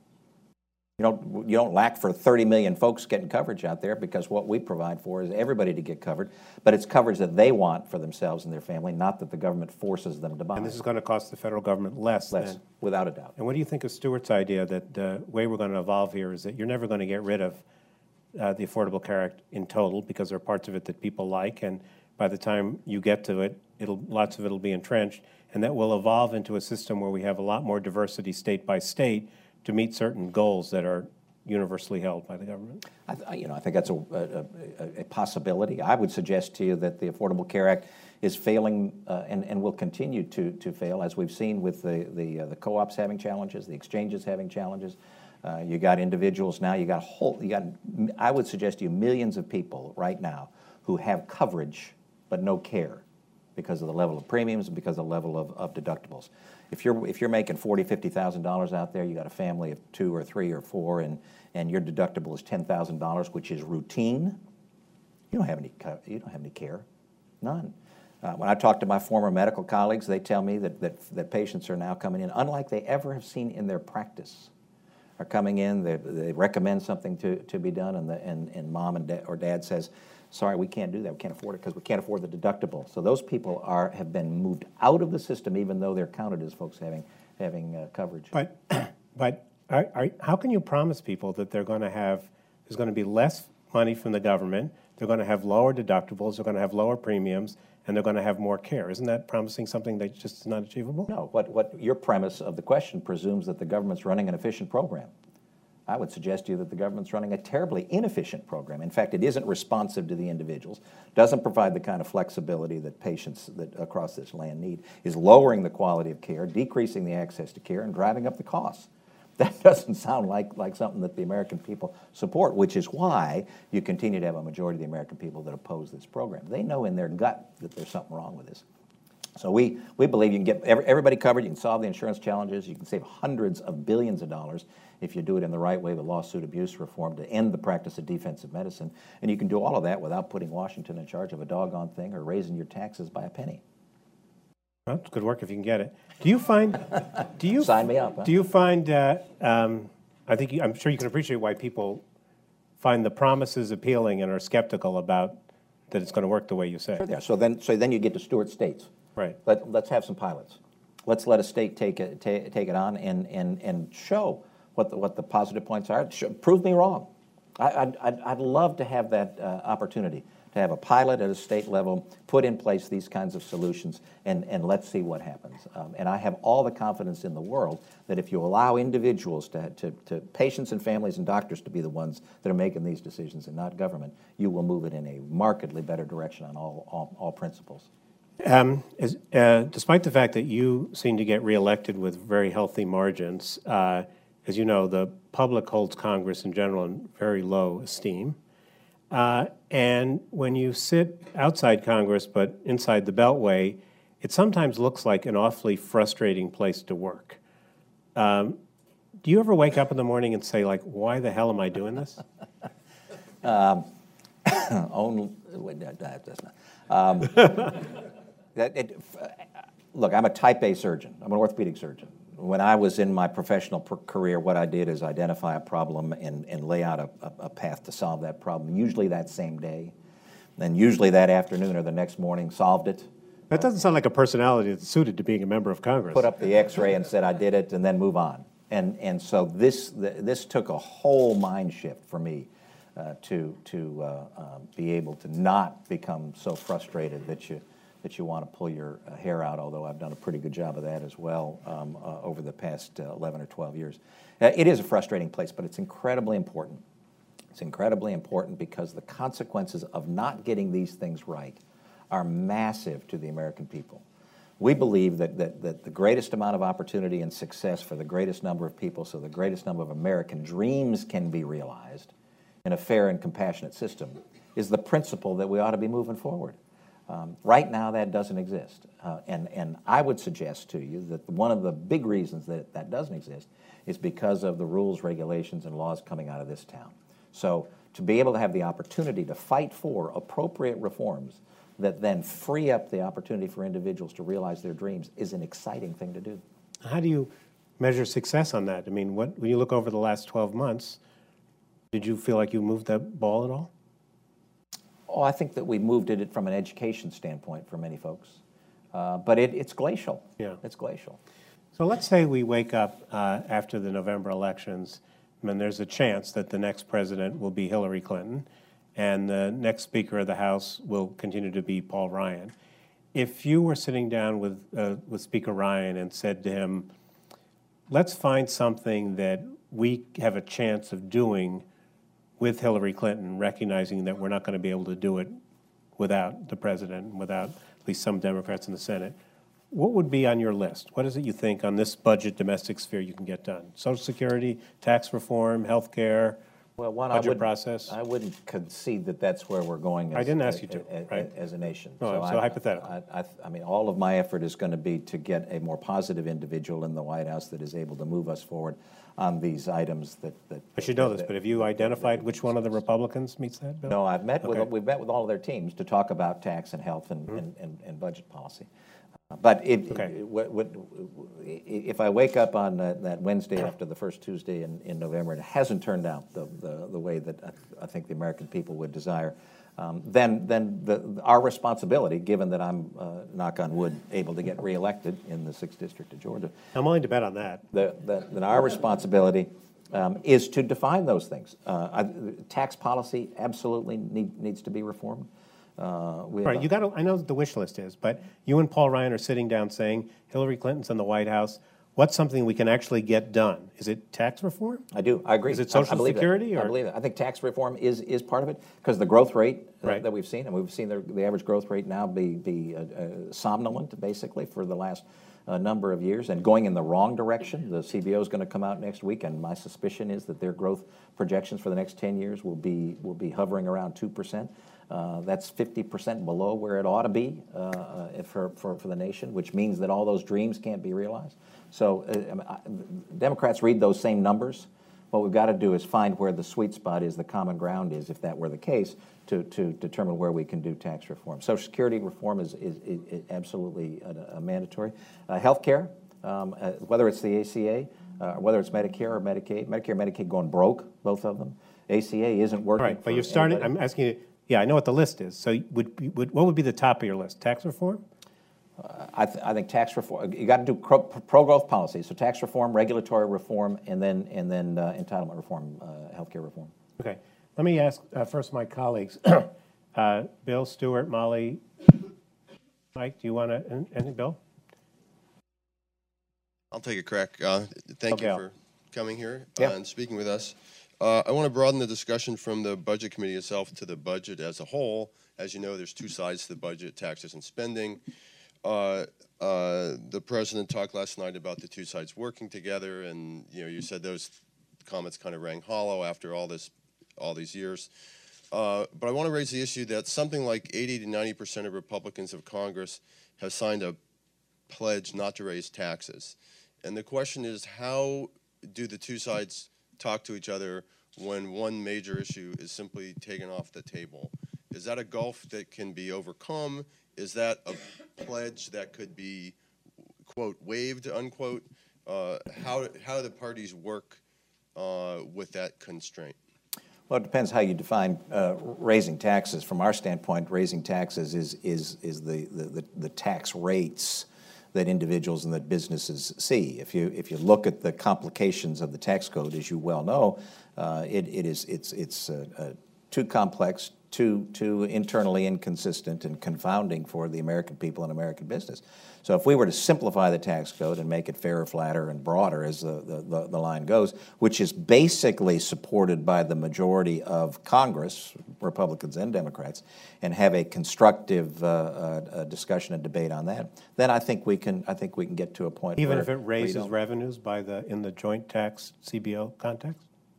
You don't, you don't lack for thirty million folks getting coverage out there, because what we provide for is everybody to get covered, but it's coverage that they want for themselves and their family, not that the government forces them to buy.
And this is going to cost the federal government less,
Less,
than.
without a doubt.
And what do you think of Stewart's idea that the way we're going to evolve here is that you're never going to get rid of uh, the Affordable Care Act in total, because there are parts of it that people like, and by the time you get to it, it'll lots of it will be entrenched, and that will evolve into a system where we have a lot more diversity state by state to meet certain goals that are universally held by the government?
I, th- you know, I think that's a, a, a, a possibility. I would suggest to you that the Affordable Care Act is failing uh, and, and will continue to, to fail, as we've seen with the, the, uh, the co-ops having challenges, the exchanges having challenges. Uh, you got individuals now, you got whole, you got, I would suggest to you millions of people right now who have coverage but no care because of the level of premiums and because of the level of, of deductibles. If you're, if you're making forty thousand dollars, fifty thousand dollars out there, you got a family of two or three or four, and, and your deductible is ten thousand dollars, which is routine, you don't have any, you don't have any care, none. Uh, when I talk to my former medical colleagues, they tell me that, that, that patients are now coming in, unlike they ever have seen in their practice, are coming in, they, they recommend something to, to be done, and, the, and, and mom and da- or dad says, sorry, we can't do that, we can't afford it because we can't afford the deductible. So those people are have been moved out of the system, even though they're counted as folks having, having uh, coverage.
But, but are, are, how can you promise people that they're going to have, there's going to be less money from the government, they're going to have lower deductibles, they're going to have lower premiums, and they're going to have more care? Isn't that promising something that just is not achievable?
No, what, what your premise of the question presumes that the government's running an efficient program. I would suggest to you that the government's running a terribly inefficient program. In fact, it isn't responsive to the individuals, doesn't provide the kind of flexibility that patients that across this land need, is lowering the quality of care, decreasing the access to care, and driving up the costs. That doesn't sound like, like something that the American people support, which is why you continue to have a majority of the American people that oppose this program. They know in their gut that there's something wrong with this. So we, we believe you can get every, everybody covered, you can solve the insurance challenges, you can save hundreds of billions of dollars if you do it in the right way with lawsuit abuse reform to end the practice of defensive medicine. And you can do all of that without putting Washington in charge of a doggone thing or raising your taxes by a penny.
Well, it's good work if you can get it. Do you find, do you,
Sign me up, huh?
Do you find, uh, um, I think, you, I'm sure you can appreciate why people find the promises appealing and are skeptical about that it's going to work the way you say.
Yeah, so then, so then you get to Stewart states.
Right.
Let, let's have some pilots. Let's let a state take it, ta- take it on and, and, and show what the, what the positive points are. Show, prove me wrong. I, I'd, I'd, I'd love to have that uh, opportunity, to have a pilot at a state level, put in place these kinds of solutions, and, and let's see what happens. Um, and I have all the confidence in the world that if you allow individuals, to, to, to patients and families and doctors to be the ones that are making these decisions and not government, you will move it in a markedly better direction on all, all, all principles.
Um, as, uh, despite the fact that you seem to get reelected with very healthy margins, uh, as you know, the public holds Congress in general in very low esteem. Uh, and when you sit outside Congress but inside the Beltway, it sometimes looks like an awfully frustrating place to work. Um, do you ever wake up in the morning and say, like, why the hell am I doing this?
um, only, that's not. Um, that, it, look, I'm a type A surgeon. I'm an orthopedic surgeon. When I was in my professional per- career, what I did is identify a problem and, and lay out a, a, a path to solve that problem, usually that same day. Then usually that afternoon or the next morning, solved it.
That doesn't sound like a personality that's suited to being a member of Congress.
Put up the x-ray and said I did it, and then move on. And, and so this, this took a whole mind shift for me uh, to, to uh, uh, be able to not become so frustrated that you that you want to pull your uh, hair out, although I've done a pretty good job of that as well um, uh, over the past uh, eleven or twelve years. Uh, it is a frustrating place, but it's incredibly important. It's incredibly important because the consequences of not getting these things right are massive to the American people. We believe that, that, that the greatest amount of opportunity and success for the greatest number of people, so the greatest number of American dreams can be realized in a fair and compassionate system, is the principle that we ought to be moving forward. Um, right now, that doesn't exist. Uh, and, and I would suggest to you that one of the big reasons that that doesn't exist is because of the rules, regulations, and laws coming out of this town. So to be able to have the opportunity to fight for appropriate reforms that then free up the opportunity for individuals to realize their dreams is an exciting thing to do.
How do you measure success on that? I mean, what, when you look over the last twelve months, did you feel like you moved that ball at all?
Oh, I think that we moved it from an education standpoint for many folks. Uh, but it, it's glacial.
Yeah.
It's glacial.
So let's say we wake up uh, after the November elections, and there's a chance that the next president will be Hillary Clinton, and the next Speaker of the House will continue to be Paul Ryan. If you were sitting down with, uh, with Speaker Ryan and said to him, let's find something that we have a chance of doing with Hillary Clinton, recognizing that we're not going to be able to do it without the president, without at least some Democrats in the Senate, what would be on your list? What is it you think on this budget domestic sphere you can get done? Social Security, tax reform, health care,
Well, one,
budget
I wouldn't,
process?
I wouldn't concede that that's where we're going. As,
I didn't ask you to,
as,
right?
As a nation.
No, so
I,
hypothetical.
I, I, I mean, all of my effort is going to be to get a more positive individual in the White House that is able to move us forward on these items that. that
I should know this,
that-
but have you identified which one of the Republicans meets that bill?
No, I've met
Okay.
with, we've met with all of their teams to talk about tax and health and, and, and, and budget policy. But it,
Okay.
it- what, what, if I wake up on that, that Wednesday after the first Tuesday in, in November and it hasn't turned out the, the, the way that I, I think the American people would desire, um, then, then the, our responsibility, given that I'm, uh, knock on wood, able to get reelected in the sixth District of Georgia,
I'm willing to bet on that.
the, the, then our responsibility um, is to define those things. Uh, I, tax policy absolutely need, needs to be reformed. Uh, we have
Right,
a-
you got to, I know what the wish list is, but you and Paul Ryan are sitting down saying, Hillary Clinton's in the White House, what's something we can actually get done? Is it tax reform?
I do. I agree.
Is it
I- I
Social
believe that.
Security,
I
or-
believe that. I think tax reform is is part of it because the growth rate uh,
Right.
that we've seen, and we've seen the, the average growth rate now be be uh, uh, somnolent basically for the last uh, number of years and going in the wrong direction. The C B O is going to come out next week, and my suspicion is that their growth projections for the next ten years will be will be hovering around two percent. Uh, that's fifty percent below where it ought to be uh, uh, for, for, for the nation, which means that all those dreams can't be realized. So uh, I mean, I, Democrats read those same numbers. What we've got to do is find where the sweet spot is, the common ground is, if that were the case, to, to determine where we can do tax reform. Social Security reform is, is, is absolutely a, a mandatory. Uh, health care, um, uh, whether it's the A C A, uh, whether it's Medicare or Medicaid, Medicare and Medicaid going broke, both of them. A C A isn't working.
Right, but
for
you've started,
anybody.
I'm asking you, yeah, I know what the list is, so would, would, what would be the top of your list? Tax reform?
I, th I think tax reform, you got to do pro, pro growth policy. So tax reform, regulatory reform, and then and then uh, entitlement reform, uh, healthcare reform.
Okay, let me ask uh, first my colleagues. uh, Bill, Stuart, Molly, Mike, do you want to, anything, Bill?
I'll take a crack. Uh, thank
Okay.
you for coming here
Yeah.
uh, and speaking with us. Uh, I want to broaden the discussion from the Budget Committee itself to the budget as a whole. As you know, there's two sides to the budget, taxes and spending. Uh, uh, the president talked last night about the two sides working together, and you know, you said those comments kind of rang hollow after all this, all these years. Uh, but I want to raise the issue that something like eighty to ninety percent of Republicans of Congress have signed a pledge not to raise taxes. And the question is, how do the two sides talk to each other when one major issue is simply taken off the table? Is that a gulf that can be overcome? Is that a pledge that could be, quote, waived, unquote? Uh, how, how do the parties work uh, with that constraint?
Well, it depends how you define uh, raising taxes. From our standpoint, raising taxes is is is the the, the, the tax rates that individuals and that businesses see. If you if you look at the complications of the tax code, as you well know, uh, it it is it's it's uh, uh, too complex, too too internally inconsistent and confounding for the American people and American business. So if we were to simplify the tax code and make it fairer, flatter, and broader, as the, the, the line goes, which is basically supported by the majority of Congress, Republicans and Democrats, and have a constructive uh, uh, discussion and debate on that, then I think we can. I think we can get to a point
Even
where
if it
we
raises
don't-
revenues by the, in the joint tax C B O context?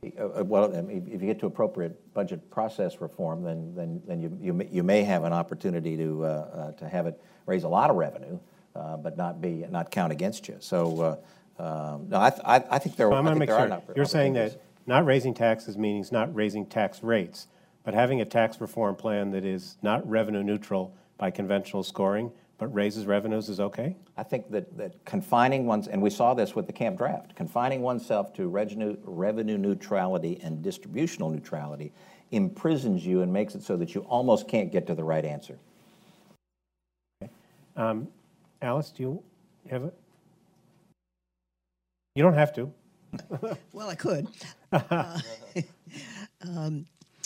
Uh, Well, I mean, if you get to appropriate budget process reform, then then then you you may, you may have an opportunity to uh, uh, to have it raise a lot of revenue, uh, but not be not count against you. So uh, um, no, I, th I I think there.
So I'm
I
going to
think
make
there
sure.
are not
You're saying that
opportunities.
not raising taxes means not raising tax rates, but having a tax reform plan that is not revenue neutral by conventional scoring, but raises revenues is okay?
I think that, that confining one's, and we saw this with the Camp Draft, confining oneself to revenue, revenue neutrality and distributional neutrality imprisons you and makes it so that you almost can't get to the right answer.
Okay. Um, Alice, do you have it? You don't have to.
Well, I could. Uh, um,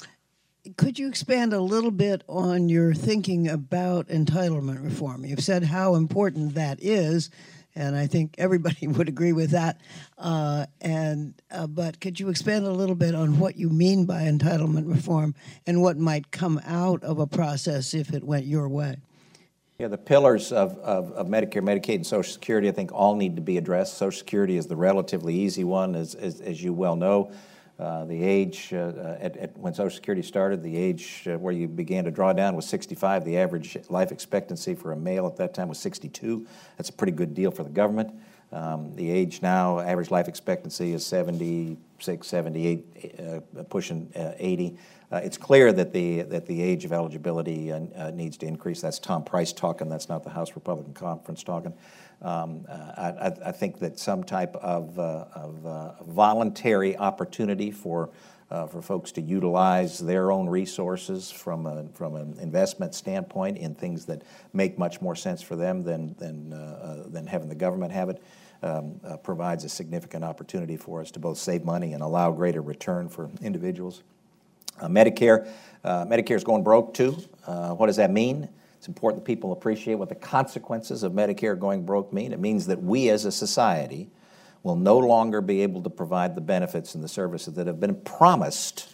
could you expand a little bit on your thinking about entitlement reform? You've said how important that is, and I think everybody would agree with that. Uh, and uh, but could you expand a little bit on what you mean by entitlement reform and what might come out of a process if it went your way?
Yeah, the pillars of, of, of Medicare, Medicaid, and Social Security, I think, all need to be addressed. Social Security is the relatively easy one, as, as, as you well know. Uh, the age, uh, at, at when Social Security started, the age uh, where you began to draw down was sixty-five. The average life expectancy for a male at that time was sixty-two. That's a pretty good deal for the government. Um, the age now, average life expectancy is seventy-six, seventy-eight, uh, pushing uh, eighty. Uh, it's clear that the that the age of eligibility uh, uh, needs to increase. That's Tom Price talking. That's not the House Republican Conference talking. Um, uh, I, I think that some type of, uh, of uh, voluntary opportunity for uh, for folks to utilize their own resources from a, from an investment standpoint in things that make much more sense for them than than uh, uh, than having the government have it um, uh, provides a significant opportunity for us to both save money and allow greater return for individuals. Uh, Medicare, uh, Medicare is going broke too. Uh, what does that mean? It's important that people appreciate what the consequences of Medicare going broke mean. It means that we as a society will no longer be able to provide the benefits and the services that have been promised,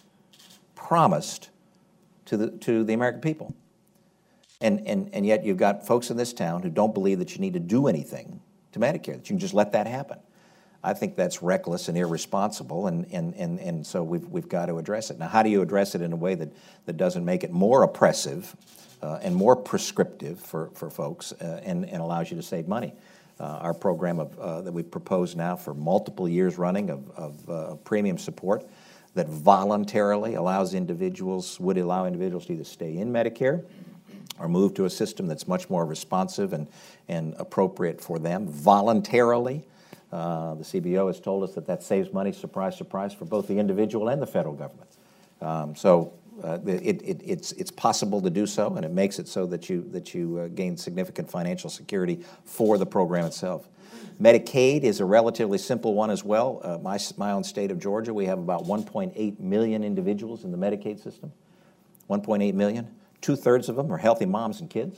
promised to the, to the American people. And, and, and yet you've got folks in this town who don't believe that you need to do anything to Medicare, that you can just let that happen. I think that's reckless and irresponsible, and, and, and, and so we've, we've got to address it. Now, how do you address it in a way that, that doesn't make it more oppressive uh, and more prescriptive for, for folks uh, and, and allows you to save money? Uh, our program of, uh, that we've proposed now for multiple years running of, of uh, premium support that voluntarily allows individuals, would allow individuals to either stay in Medicare or move to a system that's much more responsive and, and appropriate for them voluntarily. Uh, the C B O has told us that that saves money, surprise, surprise, for both the individual and the federal government. Um, so uh, it, it, it's, it's possible to do so, and it makes it so that you, that you uh, gain significant financial security for the program itself. Medicaid is a relatively simple one as well. Uh, my, my own state of Georgia, we have about one point eight million individuals in the Medicaid system. one point eight million. Two-thirds of them are healthy moms and kids.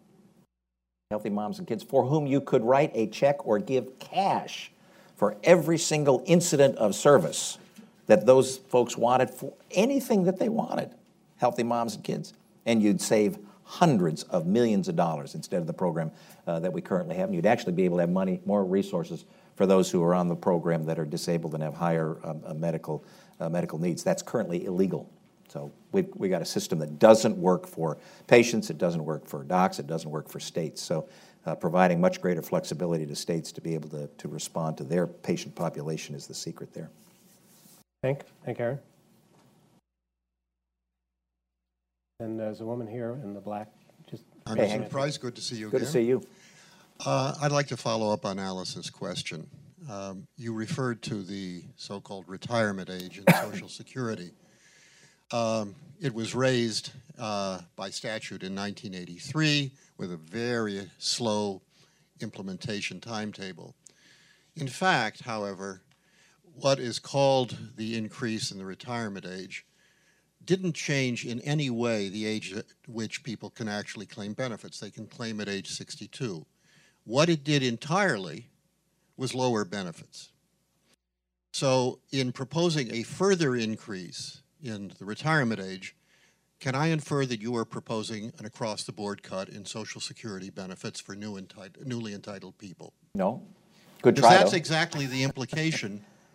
Healthy moms and kids for whom you could write a check or give cash for every single incident of service that those folks wanted for anything that they wanted, healthy moms and kids, and you'd save hundreds of millions of dollars instead of the program uh, that we currently have, and you'd actually be able to have money, more resources for those who are on the program that are disabled and have higher um, uh, medical, uh, medical needs. That's currently illegal. So we've, we got a system that doesn't work for patients, it doesn't work for docs, it doesn't work for states. So uh, providing much greater flexibility to states to be able to, to respond to their patient population is the secret there.
Hank, Hank Aaron. And there's a woman here in the black. Just
I'm
Hey,
Tim
Hank.
Price. Good to see you
Good
again.
to see you.
Uh, I'd like to follow up on Alice's question. Um, you referred to the so-called retirement age in Social Security. Um, it was raised uh, by statute in nineteen eighty-three with a very slow implementation timetable. In fact, however, what is called the increase in the retirement age didn't change in any way the age at which people can actually claim benefits. They can claim at age sixty-two. What it did entirely was lower benefits. So in proposing a further increase in the retirement age, can I infer that you are proposing an across-the-board cut in Social Security benefits for new enti- newly entitled people?
No? Good
Because
try,
that's
though.
exactly the implication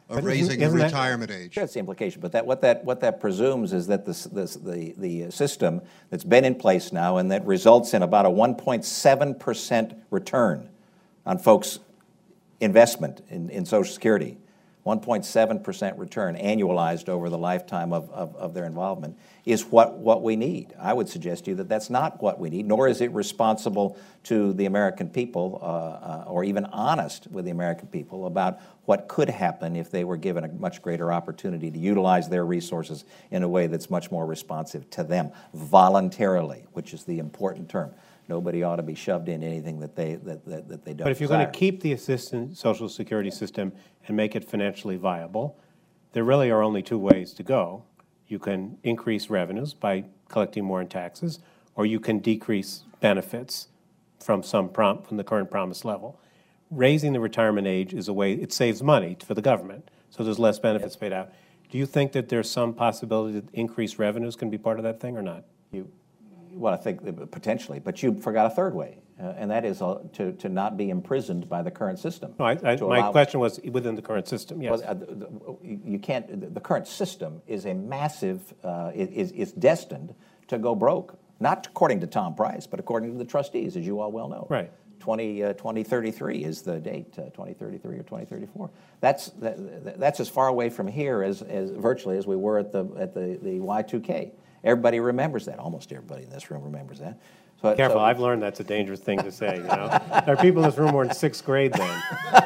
of raising the
isn't that-
retirement age.
Sure, that's the implication. But that, what, that, what that presumes is that this, this, the, the system that's been in place now and that results in about a one point seven percent return on folks' investment in, in Social Security, one point seven percent return annualized over the lifetime of, of, of their involvement, is what, what we need. I would suggest to you that that's not what we need, nor is it responsible to the American people uh, uh, or even honest with the American people about what could happen if they were given a much greater opportunity to utilize their resources in a way that's much more responsive to them, voluntarily, which is the important term. Nobody ought to be shoved in anything that they, that, that, that they don't
But if you're
desire.
going to keep the assistant Social Security system and make it financially viable, there really are only two ways to go. You can increase revenues by collecting more in taxes, or you can decrease benefits from some prom from the current promise level. Raising the retirement age is a way, it saves money for the government, so there's less benefits paid out. Do you think that there's some possibility that increased revenues can be part of that thing or not?
You, well, I think that potentially, but you forgot a third way, uh, and that is uh, to, to not be imprisoned by the current system.
No, I, I, my
allow,
question was within the current system, yes.
Well, uh, the, the, you can't, the current system is a massive, uh, is, is destined to go broke, not according to Tom Price, but according to the trustees, as you all well know.
Right.
twenty, uh, twenty thirty-three is the date, uh, twenty thirty-three or twenty thirty-four. That's, that, that's as far away from here as, as virtually as we were at the, at the, the Y two K. Everybody remembers that. Almost everybody in this room remembers that. So,
Careful,
so,
I've learned that's a dangerous thing to say, you know? There are people in this room who were in sixth grade then.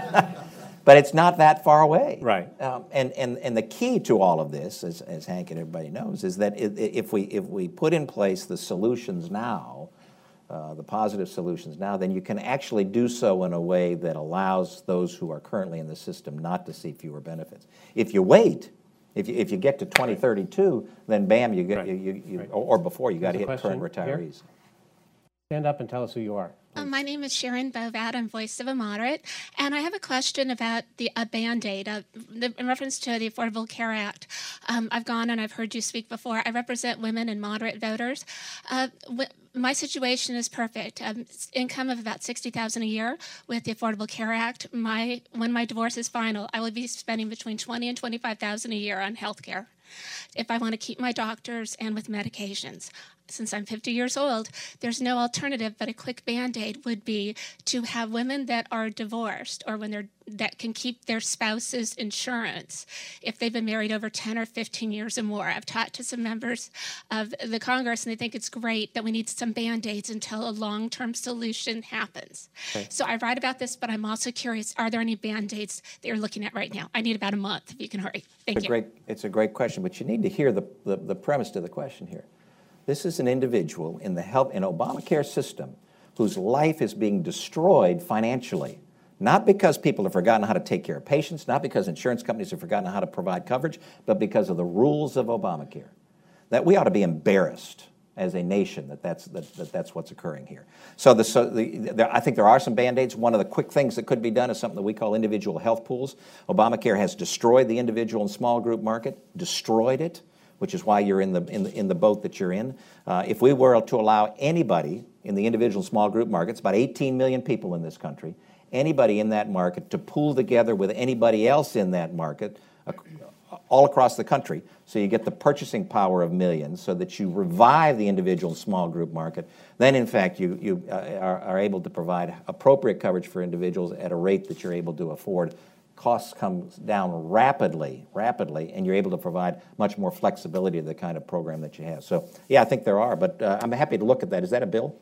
But it's not that far away.
Right.
Um, and, and, and the key to all of this, as, as Hank and everybody knows, is that if we, if we put in place the solutions now, uh, the positive solutions now, then you can actually do so in a way that allows those who are currently in the system not to see fewer benefits. If you wait, if you, if you get to twenty thirty-two, then bam, you get,
Right.
you, you, you
Right.
or, or before, you got to
There's a
hit current
question here.
retirees.
Stand up and tell us who you are.
Um, my name is Sharon Bovat. I'm voice of a moderate, and I have a question about the a Band-Aid uh, the, in reference to the Affordable Care Act. Um, I've gone and I've heard you speak before. I represent women and moderate voters. Uh, w- my situation is perfect. Um, income of about sixty thousand dollars a year with the Affordable Care Act. My when my divorce is final, I will be spending between twenty and twenty-five thousand dollars a year on health care if I want to keep my doctors and with medications. Since I'm fifty years old, there's no alternative but a quick Band-Aid would be to have women that are divorced or when they're that can keep their spouse's insurance if they've been married over ten or fifteen years or more. I've talked to some members of the Congress and they think it's great that we need some Band-Aids until a long-term solution happens. Okay. So I write about this, but I'm also curious, are there any Band-Aids that you're looking at right now? I need about a month if you can hurry. Thank
It's a
you.
great, it's a great question, but you need to hear the, the, the premise to the question here. This is an individual in the health in Obamacare system whose life is being destroyed financially, not because people have forgotten how to take care of patients, not because insurance companies have forgotten how to provide coverage, but because of the rules of Obamacare. That we ought to be embarrassed as a nation that that's, that, that that's what's occurring here. So, the, so the, there, I think there are some Band-Aids. One of the quick things that could be done is something that we call individual health pools. Obamacare has destroyed the individual and small group market, destroyed it, which is why you're in the, in the, in the boat that you're in. Uh, if we were to allow anybody in the individual small group markets, about eighteen million people in this country, anybody in that market to pool together with anybody else in that market uh, all across the country, so you get the purchasing power of millions so that you revive the individual small group market, then in fact you, you uh, are, are able to provide appropriate coverage for individuals at a rate that you're able to afford. Costs come down rapidly, rapidly, and you're able to provide much more flexibility to the kind of program that you have. So, yeah, I think there are, but uh, I'm happy to look at that. Is that a bill?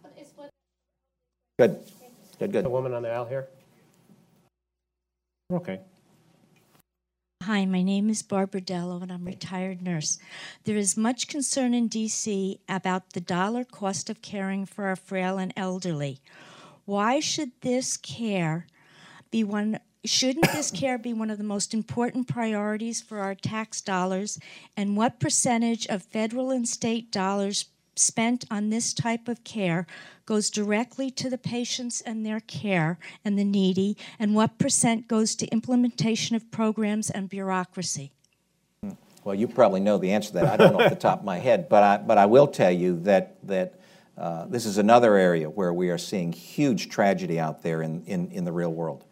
Good, good, good.
The woman on the aisle here? Okay.
Hi, my name is Barbara Dello, and I'm a retired nurse. There is much concern in D C about the dollar cost of caring for our frail and elderly. Why should this care be one Shouldn't this care be one of the most important priorities for our tax dollars? And what percentage of federal and state dollars spent on this type of care goes directly to the patients and their care and the needy? And what percent goes to implementation of programs and bureaucracy?
Well, you probably know the answer to that. I don't know off the top of my head, but I, but I will tell you that, that uh, this is another area where we are seeing huge tragedy out there in, in, in the real world.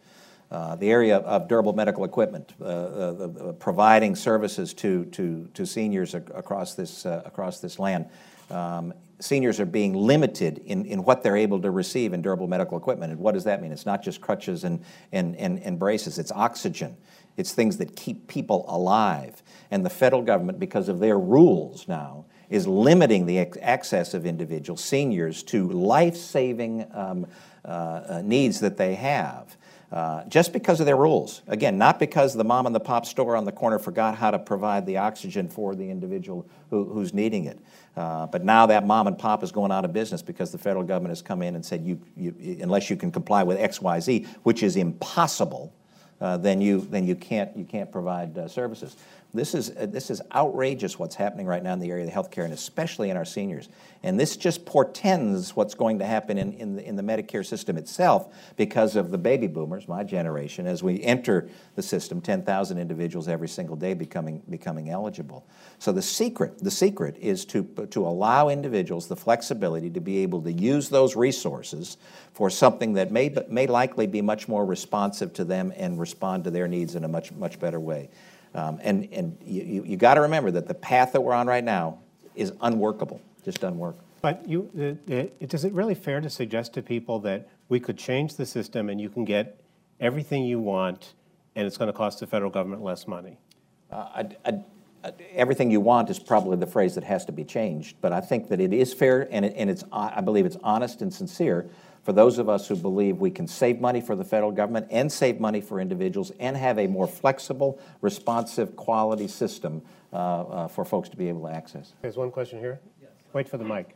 Uh, the area of durable medical equipment, uh, uh, uh, providing services to to to seniors ac- across this uh, across this land. Um, seniors are being limited in, in what they're able to receive in durable medical equipment. And what does that mean? It's not just crutches and and and, and braces. It's oxygen. It's things that keep people alive. And the federal government, because of their rules now, is limiting the ac- access of individuals, seniors, to life-saving um, uh, uh, needs that they have. Uh, just because of their rules. Again, not because the mom and the pop store on the corner forgot how to provide the oxygen for the individual who, who's needing it. Uh, but now that mom and pop is going out of business because the federal government has come in and said, you, you, unless you can comply with X Y Z, which is impossible, uh, then you then you can't you can't provide uh, services. This is uh, this is outrageous what's happening right now in the area of healthcare, and especially in our seniors. And this just portends what's going to happen in, in, the, in the Medicare system itself because of the baby boomers, my generation, as we enter the system, ten thousand individuals every single day becoming becoming eligible. So the secret, the secret is to, to allow individuals the flexibility to be able to use those resources for something that may, may likely be much more responsive to them and respond to their needs in a much, much better way. Um, and and you, you, you got to remember that the path that we're on right now is unworkable, just unworkable.
But you, it, it, is it really fair to suggest to people that we could change the system and you can get everything you want and it's going to cost the federal government less money?
Uh, I, I, everything you want is probably the phrase that has to be changed, but I think that it is fair and, it, and it's, I believe it's honest and sincere for those of us who believe we can save money for the federal government and save money for individuals and have a more flexible, responsive, quality system uh, uh, for folks to be able to access.
There's one question here. Yes. Wait for the mic.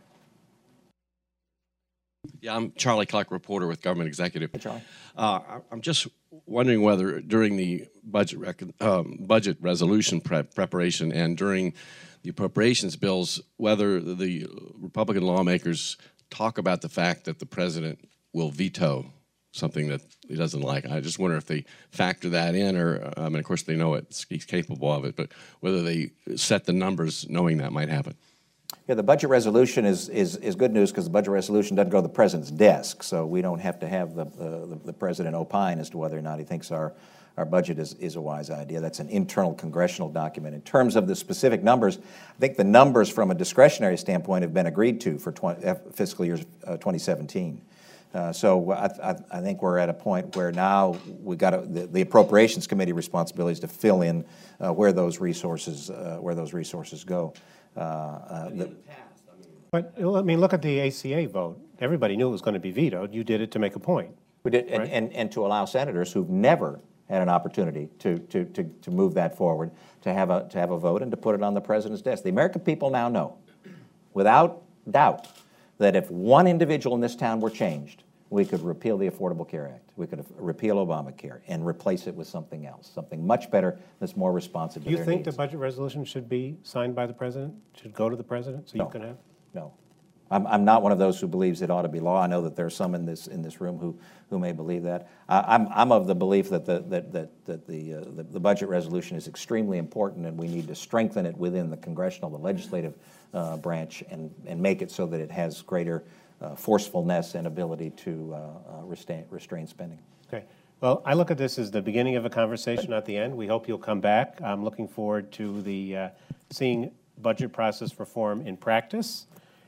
Yeah, I'm Charlie Clark, reporter with Government Executive.
Hey, Charlie.
Uh, I'm just wondering whether during the budget rec- um, budget resolution prep preparation and during the appropriations bills, whether the Republican lawmakers talk about the fact that the president will veto something that he doesn't like. I just wonder if they factor that in, or I mean, of course they know it, he's capable of it, but whether they set the numbers knowing that might happen.
Yeah, the budget resolution is, is, is good news because the budget resolution doesn't go to the president's desk, so we don't have to have the, the, the president opine as to whether or not he thinks our, our budget is, is a wise idea. That's an internal congressional document. In terms of the specific numbers, I think the numbers from a discretionary standpoint have been agreed to for twenty, fiscal year uh, twenty seventeen. Uh, so I, I, I think we're at a point where now we got a, the, the Appropriations Committee responsibility is to fill in uh, where those resources uh, where those resources go. Uh, uh, the,
But, I mean, look at the A C A vote. Everybody knew it was going to be vetoed. You did it to make a point.
We did, and,
right?
and, and to allow senators who've never had an opportunity to, to, to, to move that forward, to have, a, to have a vote and to put it on the president's desk. The American people now know, without doubt, that if one individual in this town were changed, we could repeal the Affordable Care Act. We could repeal Obamacare and replace it with something else, something much better that's more responsive to
Do you
their
think
needs.
the budget resolution should be signed by the president? Should go to the president so
No.
you can have?
No. I'm, I'm not one of those who believes it ought to be law. I know that there are some in this in this room who, who may believe that. I, I'm, I'm of the belief that the that that, that the, uh, the the budget resolution is extremely important, and we need to strengthen it within the congressional, the legislative uh, branch, and and make it so that it has greater uh, forcefulness and ability to uh, uh, restrain restrain spending.
Okay. Well, I look at this as the beginning of a conversation, not the end. We hope you'll come back. I'm looking forward to the uh, seeing budget process reform in practice,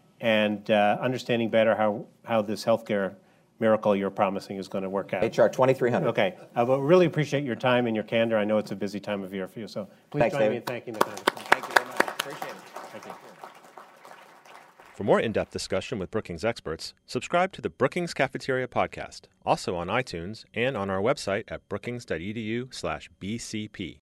and uh, understanding better how, how this healthcare miracle you're promising is going to work out.
H R twenty-three hundred.
Okay. Uh, but really appreciate your time and your candor. I know it's a busy time of year for you, so please
Thanks,
join
David.
me in thanking the Congressman.
Thank you very much. Appreciate it.
Thank you.
For more in-depth discussion with Brookings experts, subscribe to the Brookings Cafeteria podcast, also on iTunes and on our website at brookings dot e d u slash B C P.